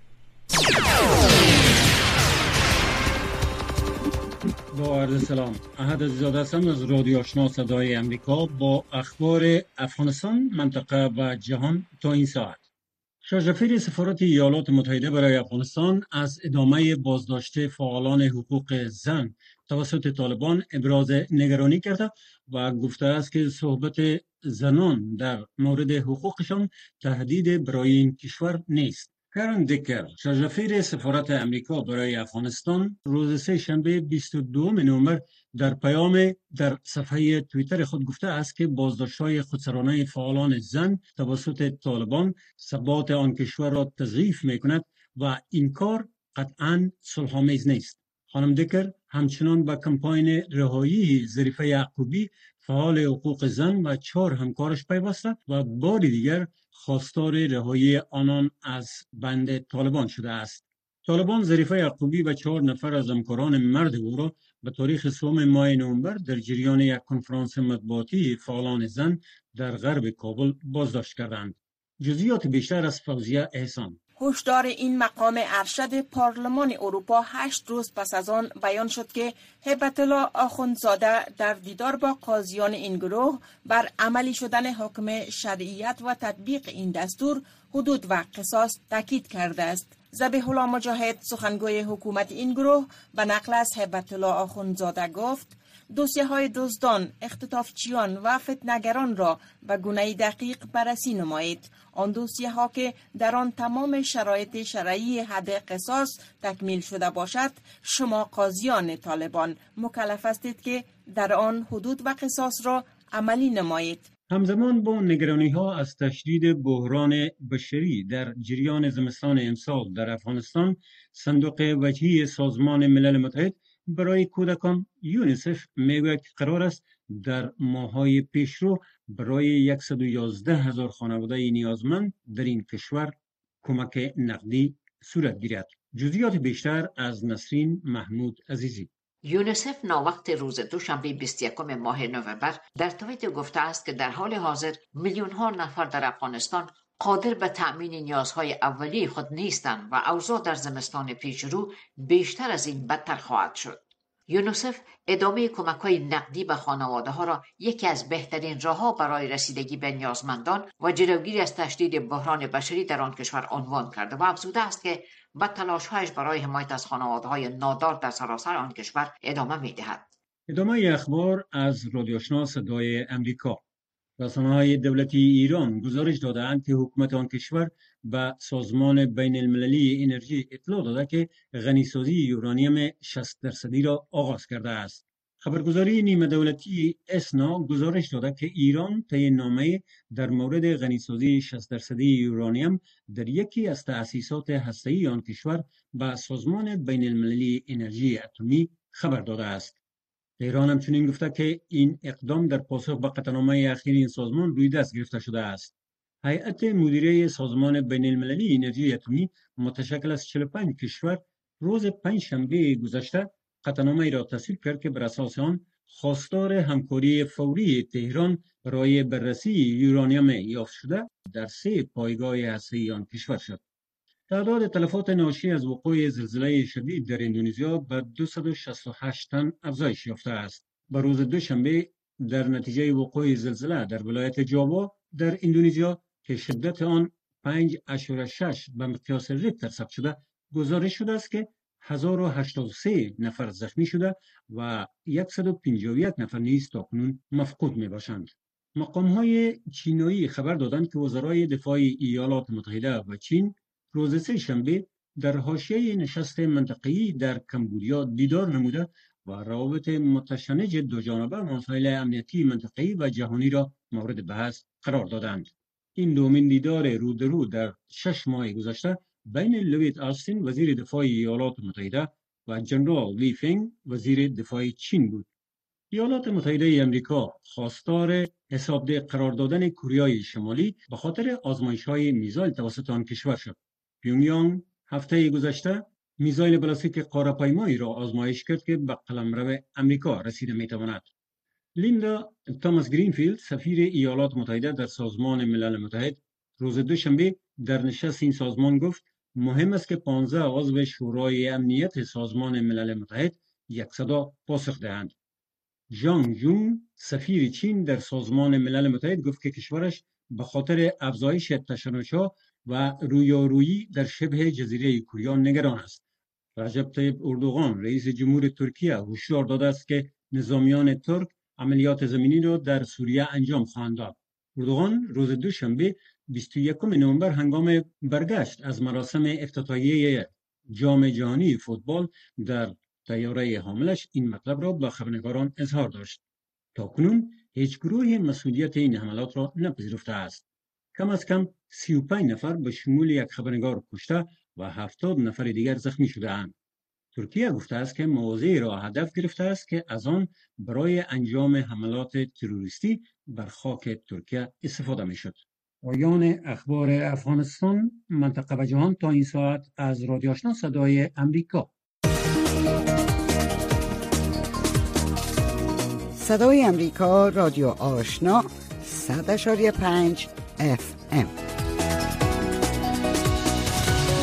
Speaker 9: با عرض سلام، احد عزیزاده هستم از رادیو آشنا صدای امریکا با اخبار افغانستان، منطقه و جهان تا این ساعت. شاه‌جعفری سفارت ایالات متحده برای افغانستان از ادامه بازداشت فعالان حقوق زن توسط طالبان ابراز نگرانی کرده و گفته است که صحبت زنان در مورد حقوقشان تهدید برای این کشور نیست. کرن دیکر، شاه‌جعفری سفارت امریکا برای افغانستان، روز سه‌شنبه 22 نوامبر در پیام در صفحه توییتر خود گفته است که بازداشت‌های خودسرانه فعالان زن توسط طالبان ثبات آن کشور را تضعیف می‌کند و این کار قطعاً صلح‌آمیز نیست. خانم دیکر همچنان به کمپاین رهایی ظریفه یعقوبی فعال حقوق زن و 4 همکارش پیوسته و بار دیگر خواستار رهایی آنان از بند طالبان شده است. طالبان ظریفه یعقوبی و 4 نفر از همکاران مرد او را به تاریخ 3 ماه نوامبر در جریان یک کنفرانس مطبوعاتی فعالان زن در غرب کابل بازداشت کردند. جزئیات بیشتر از فوزیه احسان.
Speaker 10: هشدار این مقام ارشد پارلمان اروپا 8 روز پس از آن بیان شد که هیبت الله آخوندزاده در دیدار با قاضیان این گروه بر عملی شدن حکم شرعیت و تطبیق این دستور، حدود و قصاص تاکید کرده است. ذبیح الله مجاهد سخنگوی حکومت این گروه به نقل از هیبت الله آخوندزاده گفت دوسیه‌های دزدان، اختطافچیان و فتنه‌گران را به گونه دقیق بررسی نمایید. آن دوسیه‌ها که در آن تمام شرایط شرعی حد قصاص تکمیل شده باشد، شما قاضیان طالبان مکلف هستید که در آن حدود و قصاص را عملی نمایید.
Speaker 9: همزمان با نگرانی‌ها از تشدید بحران بشری در جریان زمستان امسال در افغانستان، صندوق وجهی سازمان ملل متحد برای کودکان یونیسف میگوید که قرار است در ماه‌های پیشرو برای 111,000 خانواده نیازمند در این کشور کمک نقدی صورت گیرد. جزئیات بیشتر از نسرین محمود عزیزی.
Speaker 11: یونیسف ناوقت روز دوشنبه 21 ماه نوامبر در توییت گفته است که در حال حاضر میلیون‌ها نفر در افغانستان قادر به تأمین نیازهای اولیه خود نیستند و اوضاع در زمستان پیشرو بیشتر از این بدتر خواهد شد. یونیسف ادامه کمک‌های نقدی به خانواده‌ها را یکی از بهترین راه‌ها برای رسیدگی به نیازمندان و جلوگیری از تشدید بحران بشری در آن کشور عنوان کرده و افزوده است که به تلاش‌هایش برای حمایت از خانواده‌های نادار در سراسر آن کشور ادامه می‌دهد.
Speaker 9: ادامه اخبار از رادیو آشنا صدای امریکا. رسانه‌های دولتی ایران گزارش داده‌اند که حکومت آن کشور به سازمان بین المللی انرژی اطلاع داده که غنیسازی یورانیم 60% را آغاز کرده است. خبرگزاری نیمه دولتی اسنا گزارش داده که ایران طی نامه در مورد غنیسازی 60% یورانیم در یکی از تأسیسات هسته‌ای آن کشور به سازمان بین المللی انرژی اتمی خبر داده است. ایران همچنین گفته که این اقدام در پاسخ به قطعنامه اخیر این سازمان روی دست گرفته شده است. هیئت مدیره سازمان بین المللی انرژی اتمی متشکل از 45 کشور روز پنجشنبه گذشته قطعنامه را تصویب کرد که بر اساس آن خواستار همکاری فوری تهران برای بررسی یورانیم یافت شده در 3 پایگاه هسته‌ای آن کشور شد. تعداد تلفات ناشی از وقوع زلزله شدید در اندونزیا به 268 تن افزایش یافته است. به روز دوشنبه در نتیجه وقوع زلزله در ولایت جاوا در اندونزیا که شدت آن 5.6 به مقیاس ریکتر ثبت شده، گزارش شده است که 1083 نفر زخمی شده و 151 نفر نیز تاکنون مفقود می باشند. مقام‌های چینایی خبر دادند که وزرای دفاع ایالات متحده و چین روز سه‌شنبه در حاشیه نشست منطقه‌ای در کمبودیا دیدار نموده و روابط متشنج دوجانبه مسائل امنیتی منطقه‌ای و جهانی را مورد بحث قرار دادند. این دومین دیدار رو در رو در 6 ماه گذشته بین لوید آستین وزیر دفاع ایالات متحده و جنرال لی فنگ وزیر دفاع چین بود. ایالات متحده آمریکا خواستار حسابده قرار دادن کره شمالی به خاطر آزمایش‌های میزایل توسط آن کشور شد. پیونگیانگ هفته گذشته میزایل بالستیک قاره‌پیمایی را آزمایش کرد که به قلمرو امریکا رسیده میتواند. لیندا توماس گرینفیلد سفیر ایالات متحده در سازمان ملل متحد روز دوشنبه در نشست این سازمان گفت مهم است که 15 عضو شورای امنیت سازمان ملل متحد یک صدا پاسخ دهند. ژانگ جون سفیر چین در سازمان ملل متحد گفت که کشورش به خاطر افزایش تشنج‌ها و رویارویی در شبه جزیره کره نگران است. رجب طیب اردوغان رئیس جمهور ترکیه هشدار داده است که نظامیان ترک عملیات زمینی را در سوریه انجام خواهند داد. اردوغان روز دوشنبه 21 نوامبر هنگام برگشت از مراسم افتتاحیه جام جهانی فوتبال در طیاره حاملش این مطلب را به خبرنگاران اظهار داشت. تاکنون هیچ گروهی مسئولیت این حملات را نپذیرفته است. کم از کم 35 نفر به شمول یک خبرنگار کشته و 70 نفر دیگر زخمی شده اند. ترکیه گفته است که مواضعی را هدف گرفته است که از آن برای انجام حملات تروریستی بر خاک ترکیه استفاده می شد. پایان اخبار افغانستان، منطقه و جهان تا این ساعت از رادیو آشنا صدای امریکا.
Speaker 4: صدای امریکا، رادیو آشنا 100.5 FM.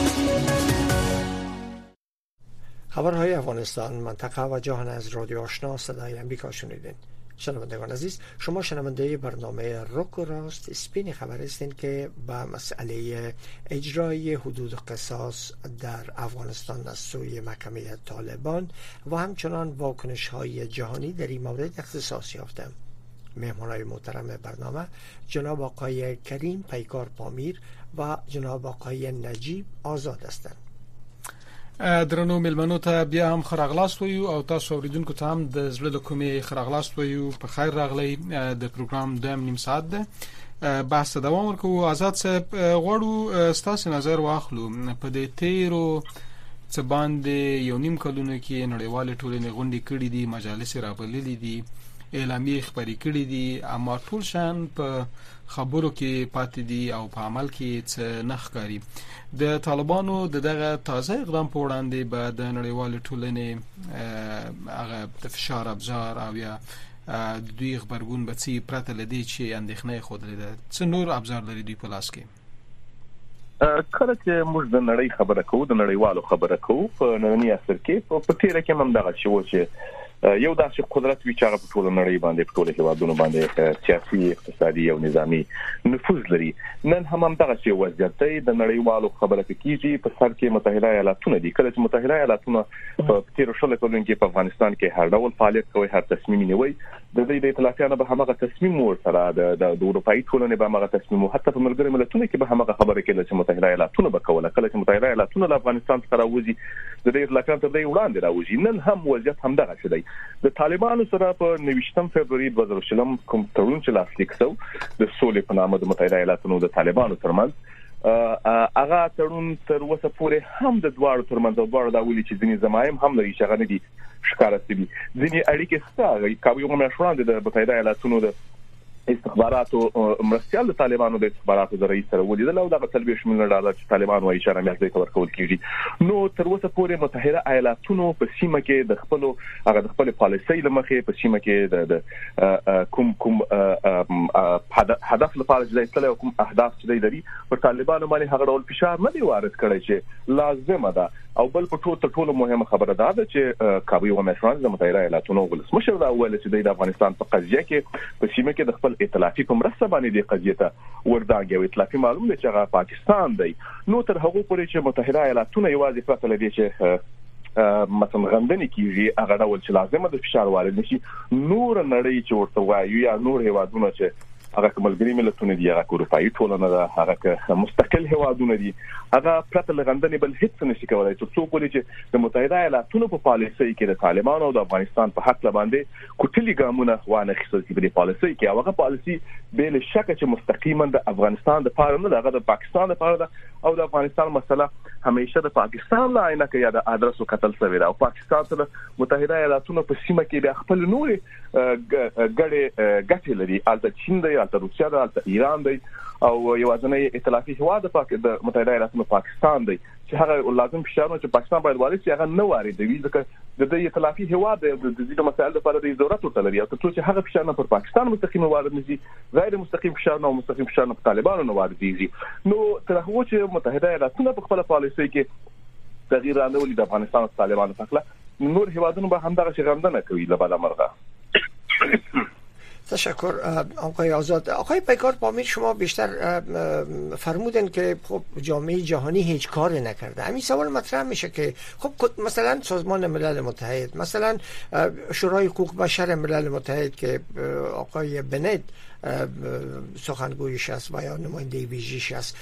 Speaker 5: خبرهای افغانستان، منطقه و جهان از رادیو آشنا صدای امریکا شنیدین. شنوندگان عزیز، شما شنونده برنامه رک و راست سپین خبر هستین که به مسئله اجرای حدود قصاص در افغانستان از سوی محکمه طالبان و همچنان واکنش های جهانی در این مورد اختصاص یافته. مهمانای محترم برنامه جناب آقای کریم پیکار پامیر و جناب آقای نجیب آزاد هستند.
Speaker 3: درنو ملمنو ته بیا هم خراغلاست ویو او تاسو اوریدونکو ته هم د زړه د کومې خراغلاست ویو په خیر راغلی. د پروګرام د نیم ساعت ده بحث دوام ورکو. آزاد صاحب غواړو ستاسو نظر واخلو په دې تیرو څه باندې یو نیم کلونو کې نړیوال ټولنې غونډې کړې دي، مجالس رابللې دي، اعلامیه خبري کړې دي، اما ټول شان په خبرو کې پاتې دي او په عمل کې څه نه ښکاري. د طالبانو دغه تازه اقدام په وړاندې به د نړیوال ټولنې هغه د فشار ابزار او یا دوی خبرګون به څه پرته لدی چې اندېښنه خوده ده، څه نور ابزار لري دوی په لاس کې؟
Speaker 8: کله چې موږ د نړۍ خبره کوو، د نړیوالو خبره کوو، په نننی عصر کې په تیره کې هم دغه شی و چې یو داسې قدرت وی چې هغه په ټول نړۍ باندې په ټول هیوادونو باندې سیاسي، اقتصادي او نظامی نفوذ لري. نن هم دغه شی وضعیت دی. د نړیوالو خبره کیږي په سر کې متحده ایالاتونه دي. کله چې متحده ایالاتونه په تیر شل کلونو کې په افغانستان کې هر ډول فعالیت کوي، هر تصمیم نیوي، د دې د ائتلافیانو به همغه تصمیم ورسره د اروپאי ټولنې به همغه تصمیم، حتی په ملګری ملتونو کې به همغه خبره کېده چې متحده ایالاتونه به کوله. کله چې متحده ایالاتونه له افغانستان څخه راوځي، د دې ائتلافیانو تر دې وړاندې راوځي. نن هم وضعیت همدغه شی دی. د طالبانو سره په 29 فبرवरी 2020 کوم تړون چې لاسلیک شو د سولې په نامه د متحده ایالاتونو د طالبانو ترمنځ، هغه تړون تر اوسه پورې هم د دواړو ترمنځ او دواړو د ولې چې ځینې زمایم هم لري چې هغه نه دي ښکاره شوي. ځینې اړیکې شته. کابل یو میاشت وړاندې د متحده ایالاتونو د استخباراتو مرستيال د طالبانو د استخباراتو د رئیس سره ولیدل او د $30 ملیون چې طالبان وايي چې رامیاز دې ورکول کیږي. نو تر اوسه پورې متحده ایالاتونو په سیمه کې د خپل پالیسۍ لمخې په سیمه کې د کوم هدف لپاره چې تل کوم اهداف چې لري پر طالبانو باندې هغه ډول فشار نه دی وارد کړی چې لازمه ده. او بل په ټولو مهمه خبره ده چې کابل یو میاشت د متحده ایالاتونو ولسمشر دا ویل چې د افغانستان په قضیه کې په سیمه کې د خپل ائتلافي په مرسته باندې د قضیه ته وردانګي او ائتلافي معلوم دی چې هغه پاکستان دی. نو تر هغه پورې چې متحده ایالاتونه یوازې پاتې لري چې مثلا غندنې کیږي هغه ډول چې لازمه د فشار وارد نشي، نور نړۍ چې ورته وایي یا نور هیوادونه چې هغه ملګری ملتونه دي، هغه اروپאי ټولنه ده، هغه مستقل هیوادونه دي، هغه پرته لغندنې بل هیڅ نشي کولای چې څوک ولې چې د متحده ایالاتونو په پالیسۍ کې د طالبانو او د افغانستان په حق باندې کوټلي ګامونه وانه خصوصي په دې پالیسۍ کې هغه پالیسي بل شک چې مستقیما د افغانستان د پاره نه، هغه د پاکستان لپاره ده او د افغانستان مسله همیشه د پاکستان لا عینه کې یا د ادرسو قتل سوي او پاکستان سره متحده ایالاتونو په سیمه کې د خپل نور ګټې لري. البته چین دی، البته روسیا ده، البته ایران دی او یوازینی ائتلافي هواد د متحده ایالاتونو پاکستان دی چې هغه لازم فشارونه چې پاکستان باید وارد شي هغه نه واردوي، ځکه د ائتلافي هواد د دې مسایل لپاره د ضرورت ورته لري. او تر څو چې هغه فشارونه پر پاکستان مستقیم وارد نشي، غیر مستقیم فشارونه او مستقیم فشارونه په طالبانو نه واردېږي. نو تر هغه چې متحده ایالاتونه په خپل پالیسۍ کې تغییر راولي د افغانستان او طالبانو په اړه، نور هیوادونه به همدغه شغندنه کوي له بل مرغه.
Speaker 5: تشکر آقای آزاد. آقای پیکار پامیر، شما بیشتر فرمودن که خب جامعه جهانی هیچ کاری نکرده. همین سوال مطرح میشه که خب مثلا سازمان ملل متحد، مثلا شورای حقوق بشر ملل متحد که آقای بنت سخنگویش است و یا نماینده ویژه‌اش است،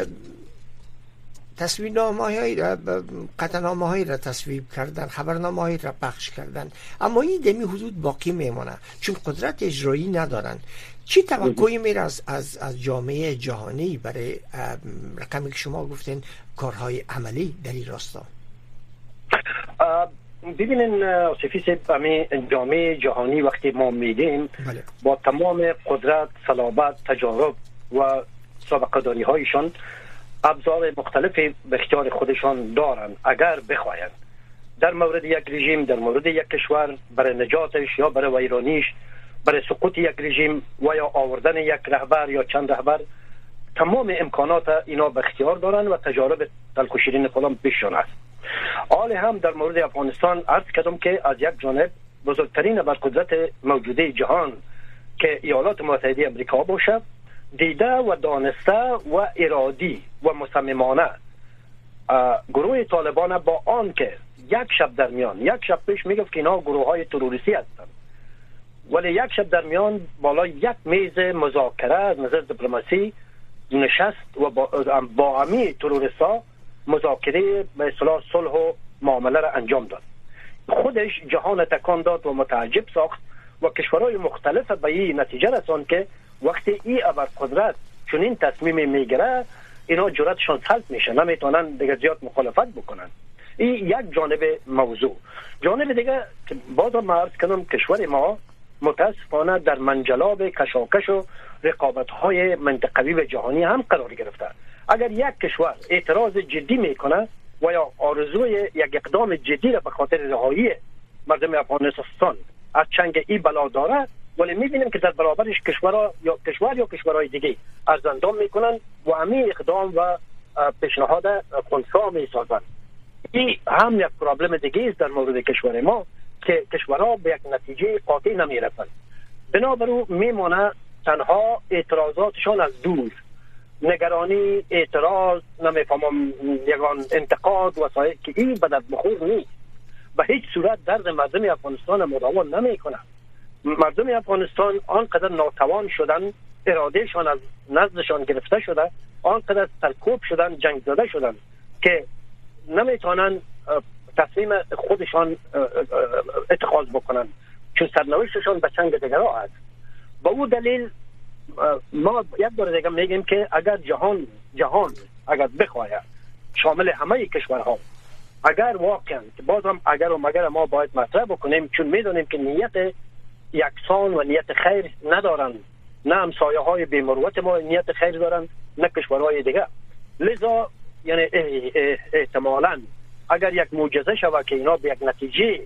Speaker 5: قطعنامه‌هایی را تصویب کردن، خبرنامه‌هایی را پخش کردن، اما این دمی حدود باقی میمونه چون قدرت اجرایی ندارن. چی توقعی میره از جامعه جهانی برای رقمی که شما گفتین کارهای عملی در این راستا؟
Speaker 7: ببینین آصفی صاحب، جامعه جهانی وقتی ما میگیم با تمام قدرت، صلابت، تجارب و سابقه داری هایشان ابزار مختلفی به اختیار خودشان دارند. اگر بخواهند در مورد یک رژیم، در مورد یک کشور، برای نجاتش یا برای ویرانیش، برای سقوط یک رژیم و یا آوردن یک رهبر یا چند رهبر، تمام امکانات اینا به اختیار دارند و تجارب تلخ و شیرین کلام بیشون است. حال هم در مورد افغانستان عرض کردم که از یک جانب بزرگترین ابرقدرت موجوده جهان که ایالات متحده آمریکا باشه، دیده و دانسته و ارادی و مصممانه گروه طالبان با آن که یک شب پیش میگفت که اینا گروه های تروریستی هستند، ولی یک شب در میان بالا یک میز مذاکره از نظر دیپلماسی نشست و با همه تروریستا مذاکره به اصطلاح صلح و معامله را انجام داد. خودش جهان تکان داد و متعجب ساخت و کشورهای مختلف به این نتیجه رساند که وقتی این ابرقدرت چنین تصمیم میگیره اینا جرأتشان سلب میشه، نمیتونن دیگه زیاد مخالفت بکنن. این یک جانب موضوع. جانب دیگه که بازم عرض کنم کشور ما متاسفانه در منجلاب کشاکش و رقابت‌های منطقوی و جهانی هم قرار گرفته. اگر یک کشور اعتراض جدی میکنه و یا آرزوی یک اقدام جدی را به خاطر رهایی مردم افغانستان از چنگ این بلا داره، ولی میبینیم که در برابرش کشورهای دیگه ارزندام میکنن و همین اقدام و پیشنهاد خنثی میسازن. این هم یک پرابلم دیگه است در مورد کشور ما که کشورها به یک نتیجه قاطع نمیرسند. بنابراین میمونه تنها اعتراضاتشان از دور، نگرانی، اعتراض، نمیفهمم یگان انتقاد وسایل که این به درد بخور نیست. به هیچ صورت درد مردم افغانستان مداوا نمیکنه. مردم افغانستان آنقدر ناتوان شدن، ارادهشان از نزدشان گرفته شده، آنقدر سرکوب شدن، جنگ زده شدن که نمیتونن تصمیم خودشان اتخاذ بکنن، چون سرنوشتشان به چنگ دیگرها است. با او دلیل ما یک بار دیگه میگیم که اگر جهان اگر بخواه شامل همه کشورها، اگر واقعا که بازم اگر و مگر ما باید مطرح بکنیم، چون میدونیم که نیت یکسان و نیت خیر ندارن، نه همسایه های بی‌مروت ما نیت خیر دارن، نه کشورهای دیگه. لذا یعنی احتمالاً اگر یک معجزه شود که اینا به یک نتیجه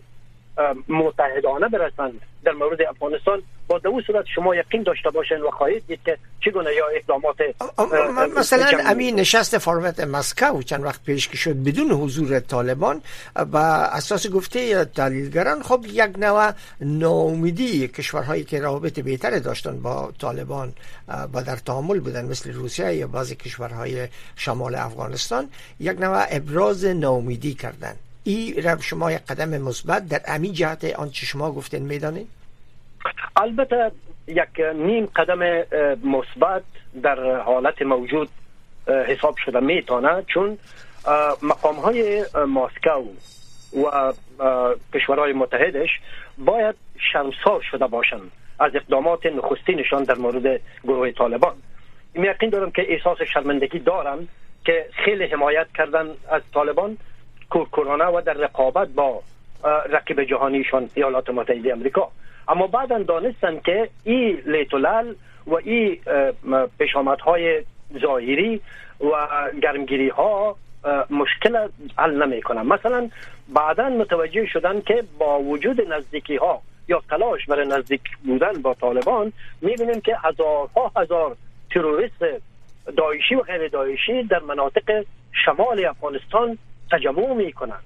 Speaker 7: متحدانه برسند در مورد افغانستان، با دو صورت شما یقین داشته باشین و خواهید دید که چگونه یا اقدامات
Speaker 5: مثلا امین نشست فارمت مسکو چند وقت پیش که شد بدون حضور طالبان و اساس گفته تحلیلگران خب یک نوع ناامیدی کشورهایی که روابط بهتر داشتن با طالبان و در تعامل بودن مثل روسیه یا بعضی کشورهای شمال افغانستان یک نوع ابراز ناامیدی کردن. این رو شما یک قدم مثبت در همین جهت آنچه شما گفتین میدانید؟
Speaker 7: البته یک نیم قدم مثبت در حالت موجود حساب شده میتونه، چون مقام های مسکو و کشورهای متحدش باید شرمسار شده باشند از اقدامات نخستینشان در مورد گروه طالبان. یقین دارم که احساس شرمندگی دارن که خیلی حمایت کردن از طالبان کورکورانه و در رقابت با رقیب جهانیشان ایالات متحده آمریکا، اما بعداً دانستن که این لیتولل و این پیشامدهای ظاهری و گرمگیری ها مشکل حل نمی کنن. مثلا بعداً متوجه شدن که با وجود نزدیکی ها یا تلاش برای نزدیک بودن با طالبان، میبینیم که هزار تروریست داعشی و غیر داعشی در مناطق شمال افغانستان تجمع میکنن.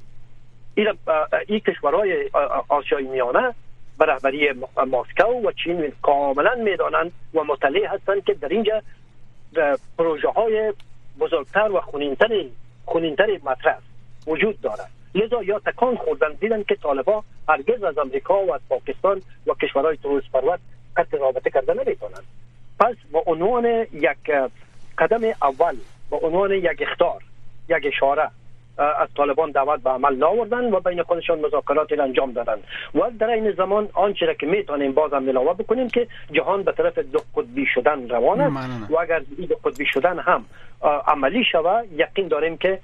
Speaker 7: این کشورهای آسیای میانه به رهبری مسکو و چین کاملا میدانن و مطلع هستند که در اینجا پروژه های بزرگتر و خونینتری مطرح وجود دارد. لذا یا تکان خوردن، دیدن که طالبان هرگز از امریکا و از پاکستان و کشورهای تروریست پرور قطع رابطه کرده نمیتونن. پس با عنوان یک قدم اول، با عنوان یک اخطار، یک اشاره از طالبان دعوت به عمل نآوردن و بین خودشان مذاکرات را انجام دادن و در این زمان آنچه را که میتونیم بازم علاوه بکنیم که جهان به طرف دو قطبی شدن روان است و اگر این دو قطبی شدن هم عملی شود، یقین داریم که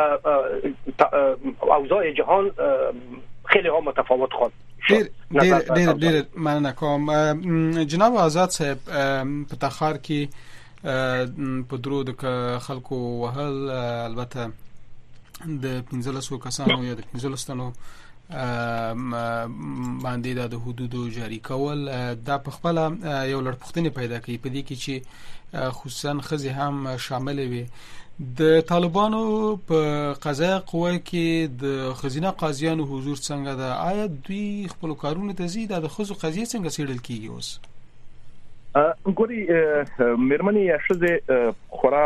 Speaker 7: اوضاع جهان خیلی ها متفاوت خواهد شد.
Speaker 3: دیر مننه کوم. جناب آزاد صاحب په تخار کې په درو د خلکو وهل البته د 15 کسانو یا د 15 تنو باندې د حدودو جاری کول دا په خپل یو لړپختنه پیدا کوي په دې کې چې خصوصا خزي هم شامل وي د طالبانو په قضا قوه کې د خزینه قاضیانو حضور څنګه ده آیا دوی خپل کارونه تزيد د خزو قضیه څنګه سیړل کیږي اوس
Speaker 8: ګوري مرمنی یا شزه خورا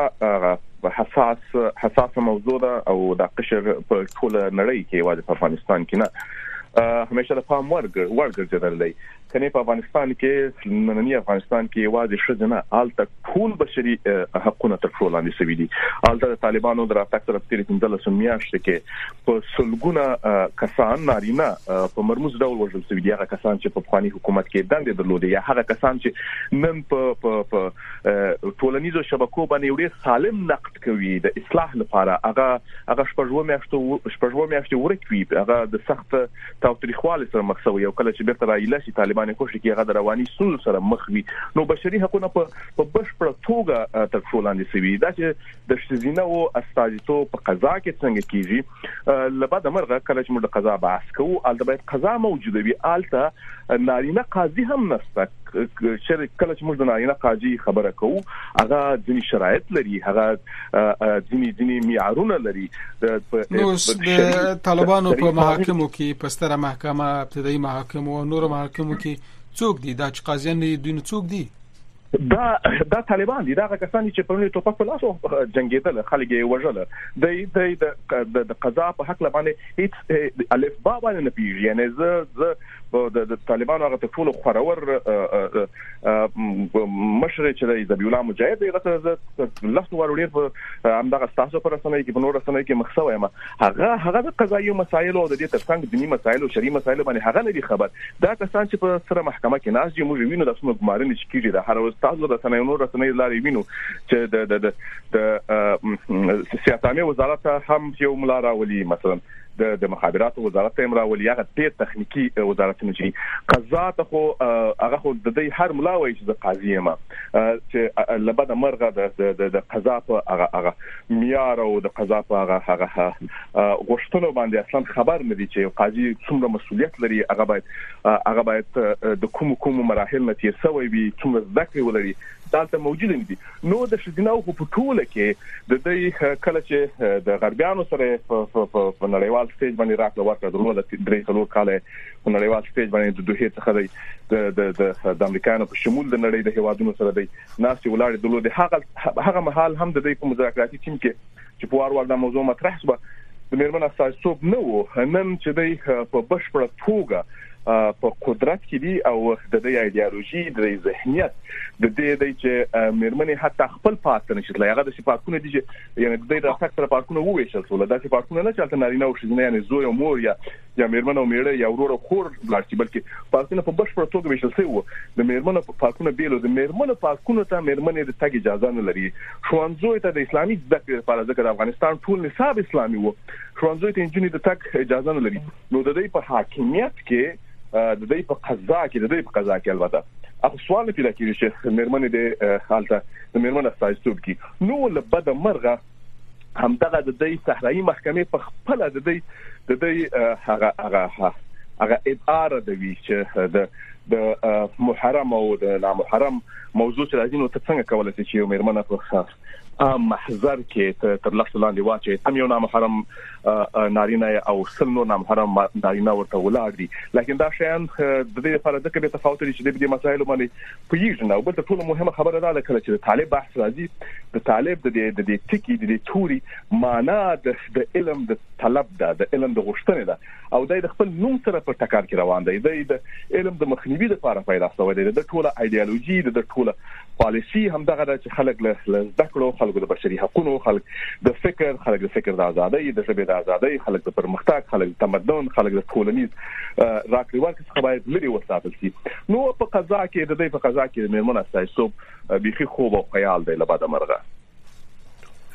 Speaker 8: حساس موضوع ده او د قشر په ټول نړۍ کې واجب په افغانستان کې نه همیشه د پام ورګرځیدلې کني په افغانستان کې نننی افغانستان کې واجب شزنه آلته ټول بشري حقوقونه تر ټولو لاندې سوي دي آلته طالبانو در افکت تر تیر 15 میاشتې کې په سلګونه کسان نارینه په مرموز ډول وژل سوي دي هغه کسان چې په افغاني حکومت کې دندې درلودي یا هغه کسان چې نن په ټولنیزو شبکو باندې ډېر سالم نقد کوي د اصلاح لپاره هغه شپږو میاشتې ورکوي هغه د سخت تاوتریخوالي سره مخ شوی او کله چې بیرته راایله شي طالبان کوشش کوي هغه د رواني سول سره مخ وي نو بشري حقوقونه په بشپړه توګه تر ټولو لاندې سوي دا چې د شزینه او استاجیتو په قضا کې څنګه کیږي لبعد مرغه کله چې موږ د قضا بحث کوو البته باید قضا موجوده وي البته نارینه قاضي هم نشته کله چې موږ د نارینه قاضي خبره کوو هغه ځینې شرایط لري هغه ځینې معیارونه لري
Speaker 3: نو د طالبانو په محاکمو کې په ستره محکمه ابتدایي محاکم او نور محاکمو کې څوک دي دا چې قاضیان دوی څوک دي
Speaker 8: دا طالبان دي دا کسان چې په نوې ټوپک په لاسو جنگیدل خلک یې وژل د قضا په حق باندې هیڅ الف با باندې نه پیږي یعنی زه د طالبانو هغه ټول خورور مشر چې د ذبیح الله مجاهد دغه لاسو ورولې په همدغه تاسو پر رسنۍ کې په نور رسنۍ کې مخسوي ما هغه د قضایي مسایل او د دې ترڅنګ دینی مسایل او شرعي مسایل باندې هغه نه دي خبر دا کسان چې په سره محکمه کې ناز دي موږ وینو د څومره ګمارنې چې کیږي د هر ورځ تاسو د رسنۍ لارې وینو چې د سیاستامي وزارت هم یو ملاره ولي مثلا د مخابرات وزارت امر ولي هغه ډېر تخنیکی وزارتونه چې قضا ته خو هغه خو د دې هر ملاوي چې د قاضي ما چې لبد مرغه د قضا په هغه معیار او د قضا په هغه غوښتنه باندې اصلا خبر نه دي چې قاضي څومره مسؤلیت لري هغه باید د کوم مراحل نه تیر شوی وي څومره ذکر ولري دالته موجود دي نو د شذیناو په ټوله کې د دې کله چې د غربیانو سره په نړیوال سټیج باندې راکړه ورکړه د 3 کاله په نړیوال سټیج باندې د دوه څخه د امریکایانو په شمول د نړۍ د هیوادونو سره دی ناسي ولاړ د هغه محل هم د دې په مذاکراتي ټیم کې چې په وار د موضوع مطرح شوه د میرمن اساسوب نو نن چې د په بشپړه توګه په قدرت کې دي او د دې ایدئولوژي د ذهنیت د دې چې میرمنې حتی خپل پاتې نشي تلای هغه د صفاتونه دي چې یعنی د دې د فاکتور پارکونه وویشل سول دا صفاتونه نه چلته نارینه او ښځینه یعنی زوی او مور یا میرمن او میړه یا ورور او خور بلکې بلکې پارکونه په بشپړ توګه ویشل شوی وو د میرمنو په پارکونه بیلو د میرمنو پارکونه ته میرمنې د تګ اجازه نه لري ښوونځي ته د اسلامي زده کړې لپاره ځکه د افغانستان ټول نصاب اسلامي وو ښوونځي ته انجینری د تګ اجازه نه لري نو د دې په حاکمیت کې د دې په قضا کې البته اخو سوال پیدا کیږي چې میرمنې د حالت د میرمنې استازیتوب کې نو لبد مرغه همدغه د دې صحرایي محکمې په خپل د دې هغه اداره د وی چې د محرم او د نامحرم موضوع چې راځي نو څنګه کولای شي چې میرمنه په محضر کې تر لاسه لاندې واچي هم یو نامحرم نارینه او سل نور نامحرم نارینه ورته ولاړ دي لکه دا شیان د دې لپاره د کبه تفاوت لري چې د دې مسایلو باندې پیژنه او بل ټول مهمه خبره ده کله چې طالب بحث راځي د طالب د دې ټکی د توري معنا د علم د طلب ده د علم د غوښتنې ده او د خپل نوم سره په ټکر کې روان دی د علم د مخنیوي لپاره پیدا شوی دی د ټوله ایدئولوژي د ټوله پالیسی هم دغه چې خلک له زده کړو خلک د بشري حقوقو خلک د فکر د آزادۍ د ژبې د آزادۍ خلک د پرمختګ خلک د تمدن خلک د ټولنیز راکړې ورکړې څخه باید لري وساتل شي نو په قضا کې د دې په قضا کې میرمن استایسوب بيخي خوب او خیال دی لباده مرغه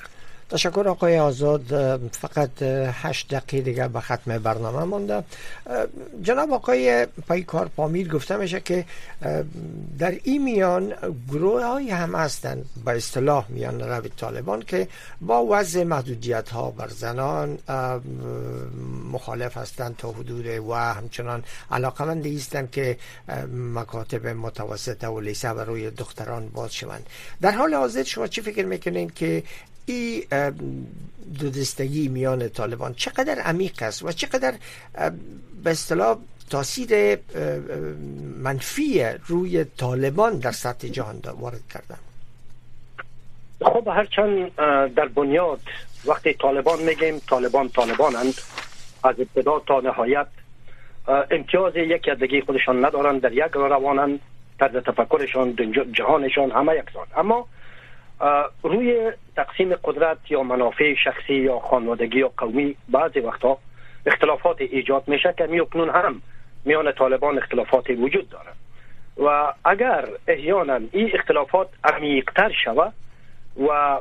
Speaker 5: تشکر آقای آزاد. فقط 8 دقیقه دیگه به ختم برنامه مونده. جناب آقای پیکار پامیر گفته میشه که در این میان گروه های هم هستند به اصطلاح میان روی طالبان که با وضع محدودیت ها بر زنان مخالف هستند تا حدود و همچنان علاقمند هستند که مکاتب متوسطه و لیسه برای دختران باز شوند. در حال حاضر شما چی فکر میکنین که این دو دستگی میان طالبان چقدر عمیق است و چقدر به اصطلاح تاثیر منفی روی طالبان در سطح جهان وارد کردن؟
Speaker 7: خب هرچند در بنیاد وقتی طالبان میگیم طالبانند، از ابتدا تا نهایت امتیاز یک دیگه خودشان ندارند، در یک روانند، طرز تفکرشان، جهانشان همه یکسان، اما روی تقسیم قدرت یا منافع شخصی یا خانوادگی یا قومی بعضی وقتا اختلافات ایجاد میشه که میکنون هم میان طالبان اختلافات وجود داره و اگر احیانا این اختلافات عمیق‌تر شود و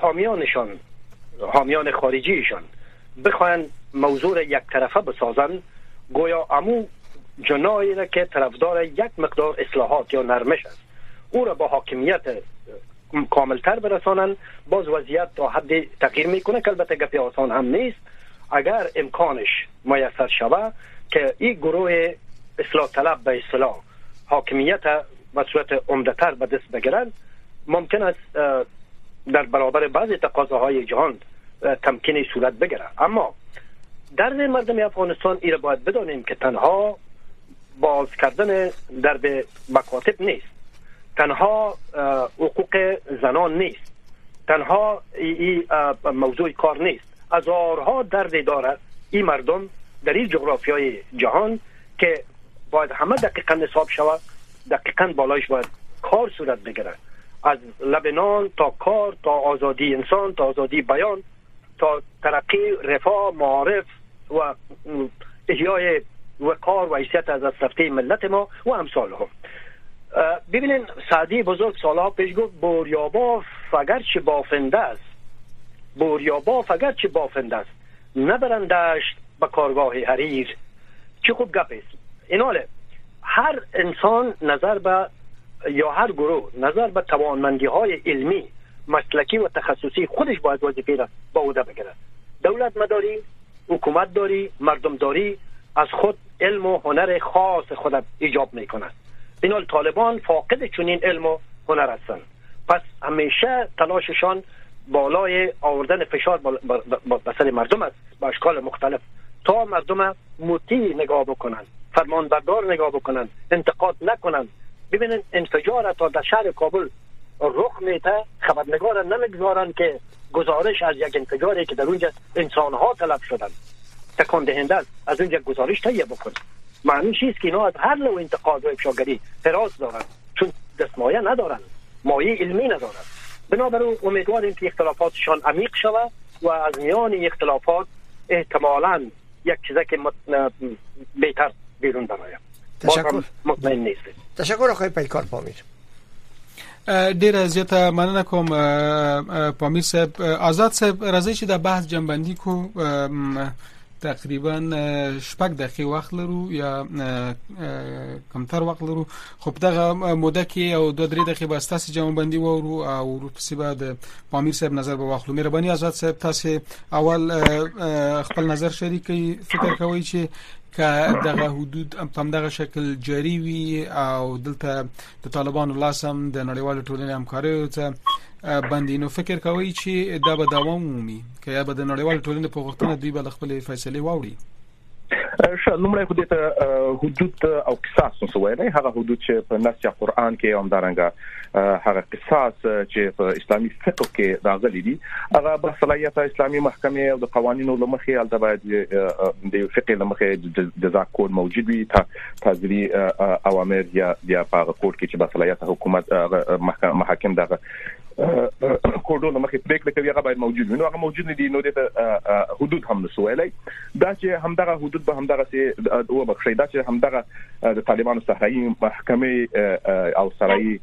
Speaker 7: حامیان خارجیشان بخواین موضوع یک طرفه بسازن، گویا امو جنایی را که طرفدار یک مقدار اصلاحات یا نرمش است او را با حاکمیت کاملتر برسانن، باز وضعیت تا حدی تغییر میکنه که البته گپی آسان هم نیست. اگر امکانش میسر شود که این گروه اصلاح طلب به اصطلاح حاکمیت به صورت عمده‌تر به دست بگیرن، ممکن است در برابر بعضی تقاضاهای جهان تمکینی صورت بگیره. اما درد مردم افغانستان ایره باید بدانیم که تنها باز کردن درب مکاتب نیست، تنها حقوق زنان نیست، تنها این موضوع کار نیست. هزارها درد داره این مردم در این جغرافیای جهان که باید همه دقیقاً حساب شود، دقیقاً بالایش باید کار صورت بگیره، از لبنان تا کار، تا آزادی انسان، تا آزادی بیان، تا ترقی، رفاه، معارف و احیای وقار و حیثیت از دست رفته ملت ما و امثالهم. ببینین سعدی بزرگ سالها پیش گفت بوریاباف اگرچه بافنده است، بوریاباف اگرچه بافنده است نبرندش به کارگاه حریر. چه خوب گپ است. ایناله هر انسان نظر به یا هر گروه نظر به توانمندی های علمی، مسلکی و تخصصی خودش باید وظیفه را به عهده بگیره. دولت مداری، حکومت داری، مردم داری، از خود علم و هنر خاص خود ایجاب میکنه. اینال طالبان فاقد چنین علم و هنر هستند، پس همیشه تلاششان بالای آوردن فشار به سر مردم است با اشکال مختلف تا مردم مطیع نگاه بکنند، فرمانبردار نگاه بکنند، انتقاد نکنند. ببینن انفجار تا در شهر کابل رخ میته، خبرنگار نمیگذارن که گزارش از یک انفجاری که در اونجا انسانها طلب شدن تکان دهنده است از اونجا گزارش تهیه بکن. معنیش است که اینا از هر نوع انتقاد و افشاگری حراس دارن، چون دستمایه ندارن، مایه علمی ندارن. بنابراین امیدواریم که اختلافاتشان عمیق شود و از میان اختلافات احتمالاً یک چیزی که بهتر بیرون بیاید.
Speaker 5: تشکر.
Speaker 7: مطمئن نیستم.
Speaker 5: تشکر آقای پیکار پامیر.
Speaker 3: ډیر زیاته مننه کوم پامیر صاحب. آزاد صاحب راځي چې د بحث جنبندي کو تقریبا 8 دقیقې وخت لرو یا کمتر وخت لرو. خب دغه موده کې او 2-3 دقیقې به تاسو جنبندي وورو او ورپسې بعد پامیر صاحب نظر به واخلو. مهرباني آزاد صاحب تاسو اول خپل نظر شریکي، فکر کوئ چې که دغه حدود په دغه شکل جاری وي او دلته د طالبانو لاسم د نړیوال ټولنې همکاري ته باندې، نو فکر کوي چې دا به دوام ومومي که یا به د نړیوال ټولنې په غوښتنه دوی به خپل فیصله واوړي؟
Speaker 8: لومړی خو د حدود او قصاص څه وایي، هغه حدود چې په نص قرآن کې هم دارنګه هغه قصاص چې په اسلامي فقه کې راغلي دي، هغه په صلاحیت اسلامي محکمه او د قوانینو لمخې البته باید د فقه لمخې جزا کود موجود وي، تعزیري اوامر یا په کوډ کې چې په صلاحیت حکومت محاکم دغه کوډونو مخې پریکړه کوي هغه باید موجود وي. نو هغه موجود نه دي نو د حدود هم نسو ویلای. دا چې همدغه حدود به همدغه سي او بخښي دا چې همدغه د طالبانو صحرایي محکمه او صحرایي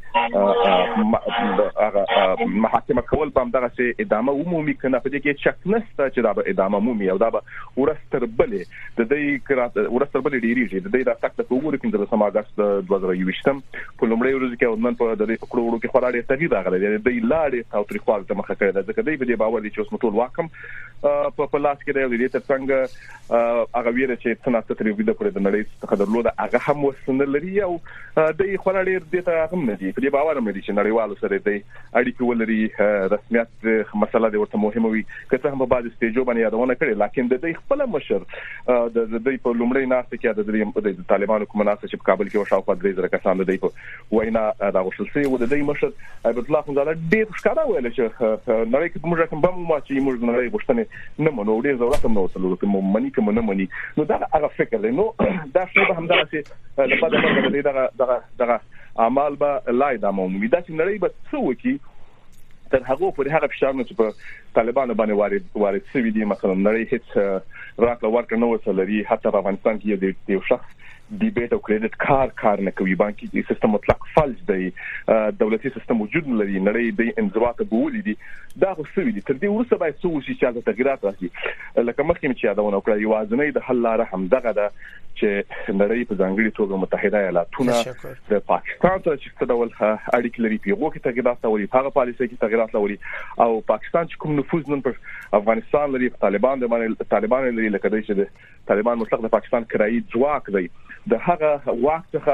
Speaker 8: هغه محاکمه کول په همدغه سي ادامه عمومي کنه په دې کې شک نشته چې دا به ادامه عمومي او دا به ورستر بلې د دې ورستر بلې ډیریږي د دې د تاکت په وګورو کې د سم اگست 2020 په لومړی ورځ کې ونن په د کړوړو کې خورا تغییر راغلی دی لاړې او تاریخوال ته مخه کړی ځکه دی په باور دي چې اوس مټول واکم په لاس کې دی د څنګه هغه ویره چې څنګه ستوري ویده پرې د نړۍ څخه درلوده هغه هم وسنه لري او د خورا ډیر د ته هم نه دي په باور مې دي چې نړیوالو سره دی اړیکې ولري رسمیت مسله د ورته مهمه وي که څه هم په بعض سټیجو باندې یادونه کړي لکه د خپل مشر د دې په لومړی ناسته کې د طالبانو کوم ناسته چې په کابل کې وشاوخوا 3000 کسان د دې په وینا دا وشل سي و د دې مشر عبد الله خنزاده ډېر ښکارا ویل چې نړۍ کې موږ کوم بم ما چې موږ نړۍ غوښتنه نه منو ډېر ضرورت هم نو وصلو کوم منی کوم نه منی نو دا هغه فکر دی نو دا څه به همدغه چې لپاره دغه اعمال به لای د عمومي دا چې نړۍ به څه وکي تر هغه پورې هغه فشارونه چې په طالبانو باندې وارد شوی دي مثلا نړۍ هیڅ راکړه ورکړه نه وسلري حتی په افغانستان کې یو شخص ډیبیټ او کریډټ کار نه کوي بانکي سیستم مطلق فلج دی دولتي سیستم وجود لري نړۍ د انضباط بولې دي دا خو څه وی دي تر دې ورسره باید څه وشي چې دا تغیرات راشي لکه مخکې چې یادونه وکړه یو ځنې د حل لاره هم دغه ده چې نړۍ په ځانګړي توګه متحده ایالاتونه د پاکستان سره چې څه ډول اړیکې لري پیغو کې تغیرات راوړي هغه پالیسي کې تغیرات راوړي او پاکستان چې کوم نفوذ نن پر افغانستان لري طالبان لري لکه د طالبان مطلق د پاکستان کرایي ځواک دی د هغه واک څخه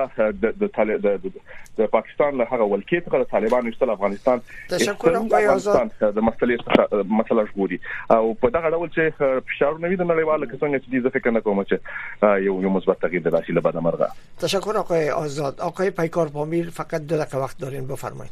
Speaker 8: د پاکستان له هغه ولکې څخه د طالبانو استل افغانستان
Speaker 5: تشکر افغانستان
Speaker 8: د مسله جوړي او په دغه ډول چې فشارونه وي د نړیوالو څنګه چې د فکر نه کوم چې یو مثبت تغییر راشي له بعد مرغه.
Speaker 5: تشکر آقای آزاد. آقای پیکار پامیر فقط 2 دقیقه وقت دارین بفرمایید.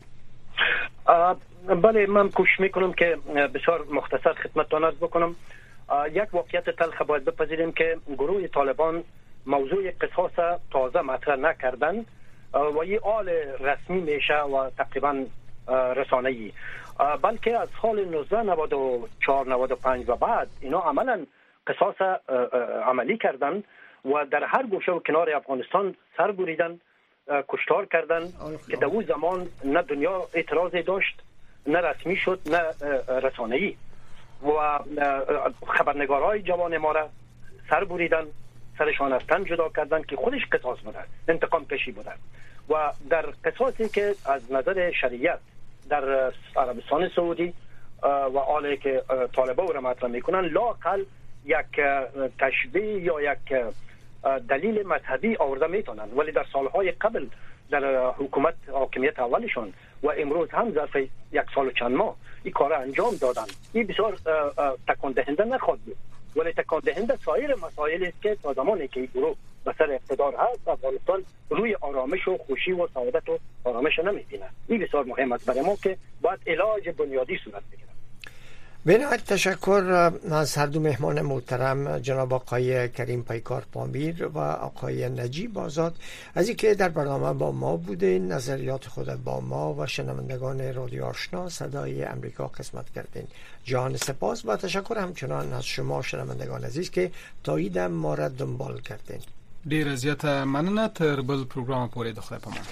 Speaker 7: بله من کوشش میکنم که بسیار مختصر خدمتتون عرض بکنم. یک واقعیت تلخ باید بپذیریم که گروه طالبان موضوع قصاص تازه مطرح نکردن و این آل رسمی میشه و تقریبا رسانه‌ای بلکه از سال 1994-95 و بعد اینا عملا قصاص عملی کردن و در هر گوشه و کنار افغانستان سر بریدن کشتار کردن که در اون زمان نه دنیا اعتراضی داشت نه رسمی شد نه رسانه‌ای و خبرنگارای جوان ما را سر بریدن سرشان از تن جدا کردن که خودش قصاص بوده انتقام کشی بوده و در قصاصی که از نظر شریعت در عربستان سعودی و آلی که طالبه را مطرح میکنن لااقل یک تشبیه یا یک دلیل مذهبی آورده میتونن ولی در سالهای قبل در حکومت حاکمیت اولشون و امروز هم ظرف 1 سال و چند ماه این کار انجام دادن این بسیار تکان دهنده نخواهد بود ولی تکان دهنده سایر مسائلی است که تا زمانی که این گروه به سر اقتدار هست افغانستان روی آرامش و خوشی و سعادت و آرامش نمیبینه. این بسیار مهم است برای ما که باید علاج بنیادی صورت بگیره.
Speaker 5: بنابراین تشکر از هر دو مهمان محترم جناب آقای کریم پیکار پامیر و آقای نجیب آزاد از اینکه در برنامه با ما بودین نظریات خود با ما و شنوندگان رادیو آشنا صدای امریکا قسمت کردین. جان سپاس و تشکر همچنان از شما شنوندگان عزیز که تایید ما را دنبال کردین.
Speaker 3: ډیر زیاته مننه تر بل پروګرام پورې د خدای په امان.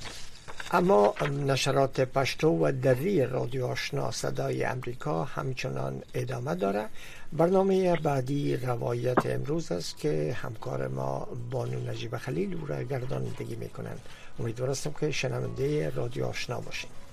Speaker 5: اما نشرات پشتو و دری رادیو آشنا صدای امریکا همچنان ادامه داره. برنامه بعدی روایت امروز است که همکار ما بانو نجیب خلیل او را گردانندگی میکنند. امیدوارم که شنونده رادیو آشنا باشین.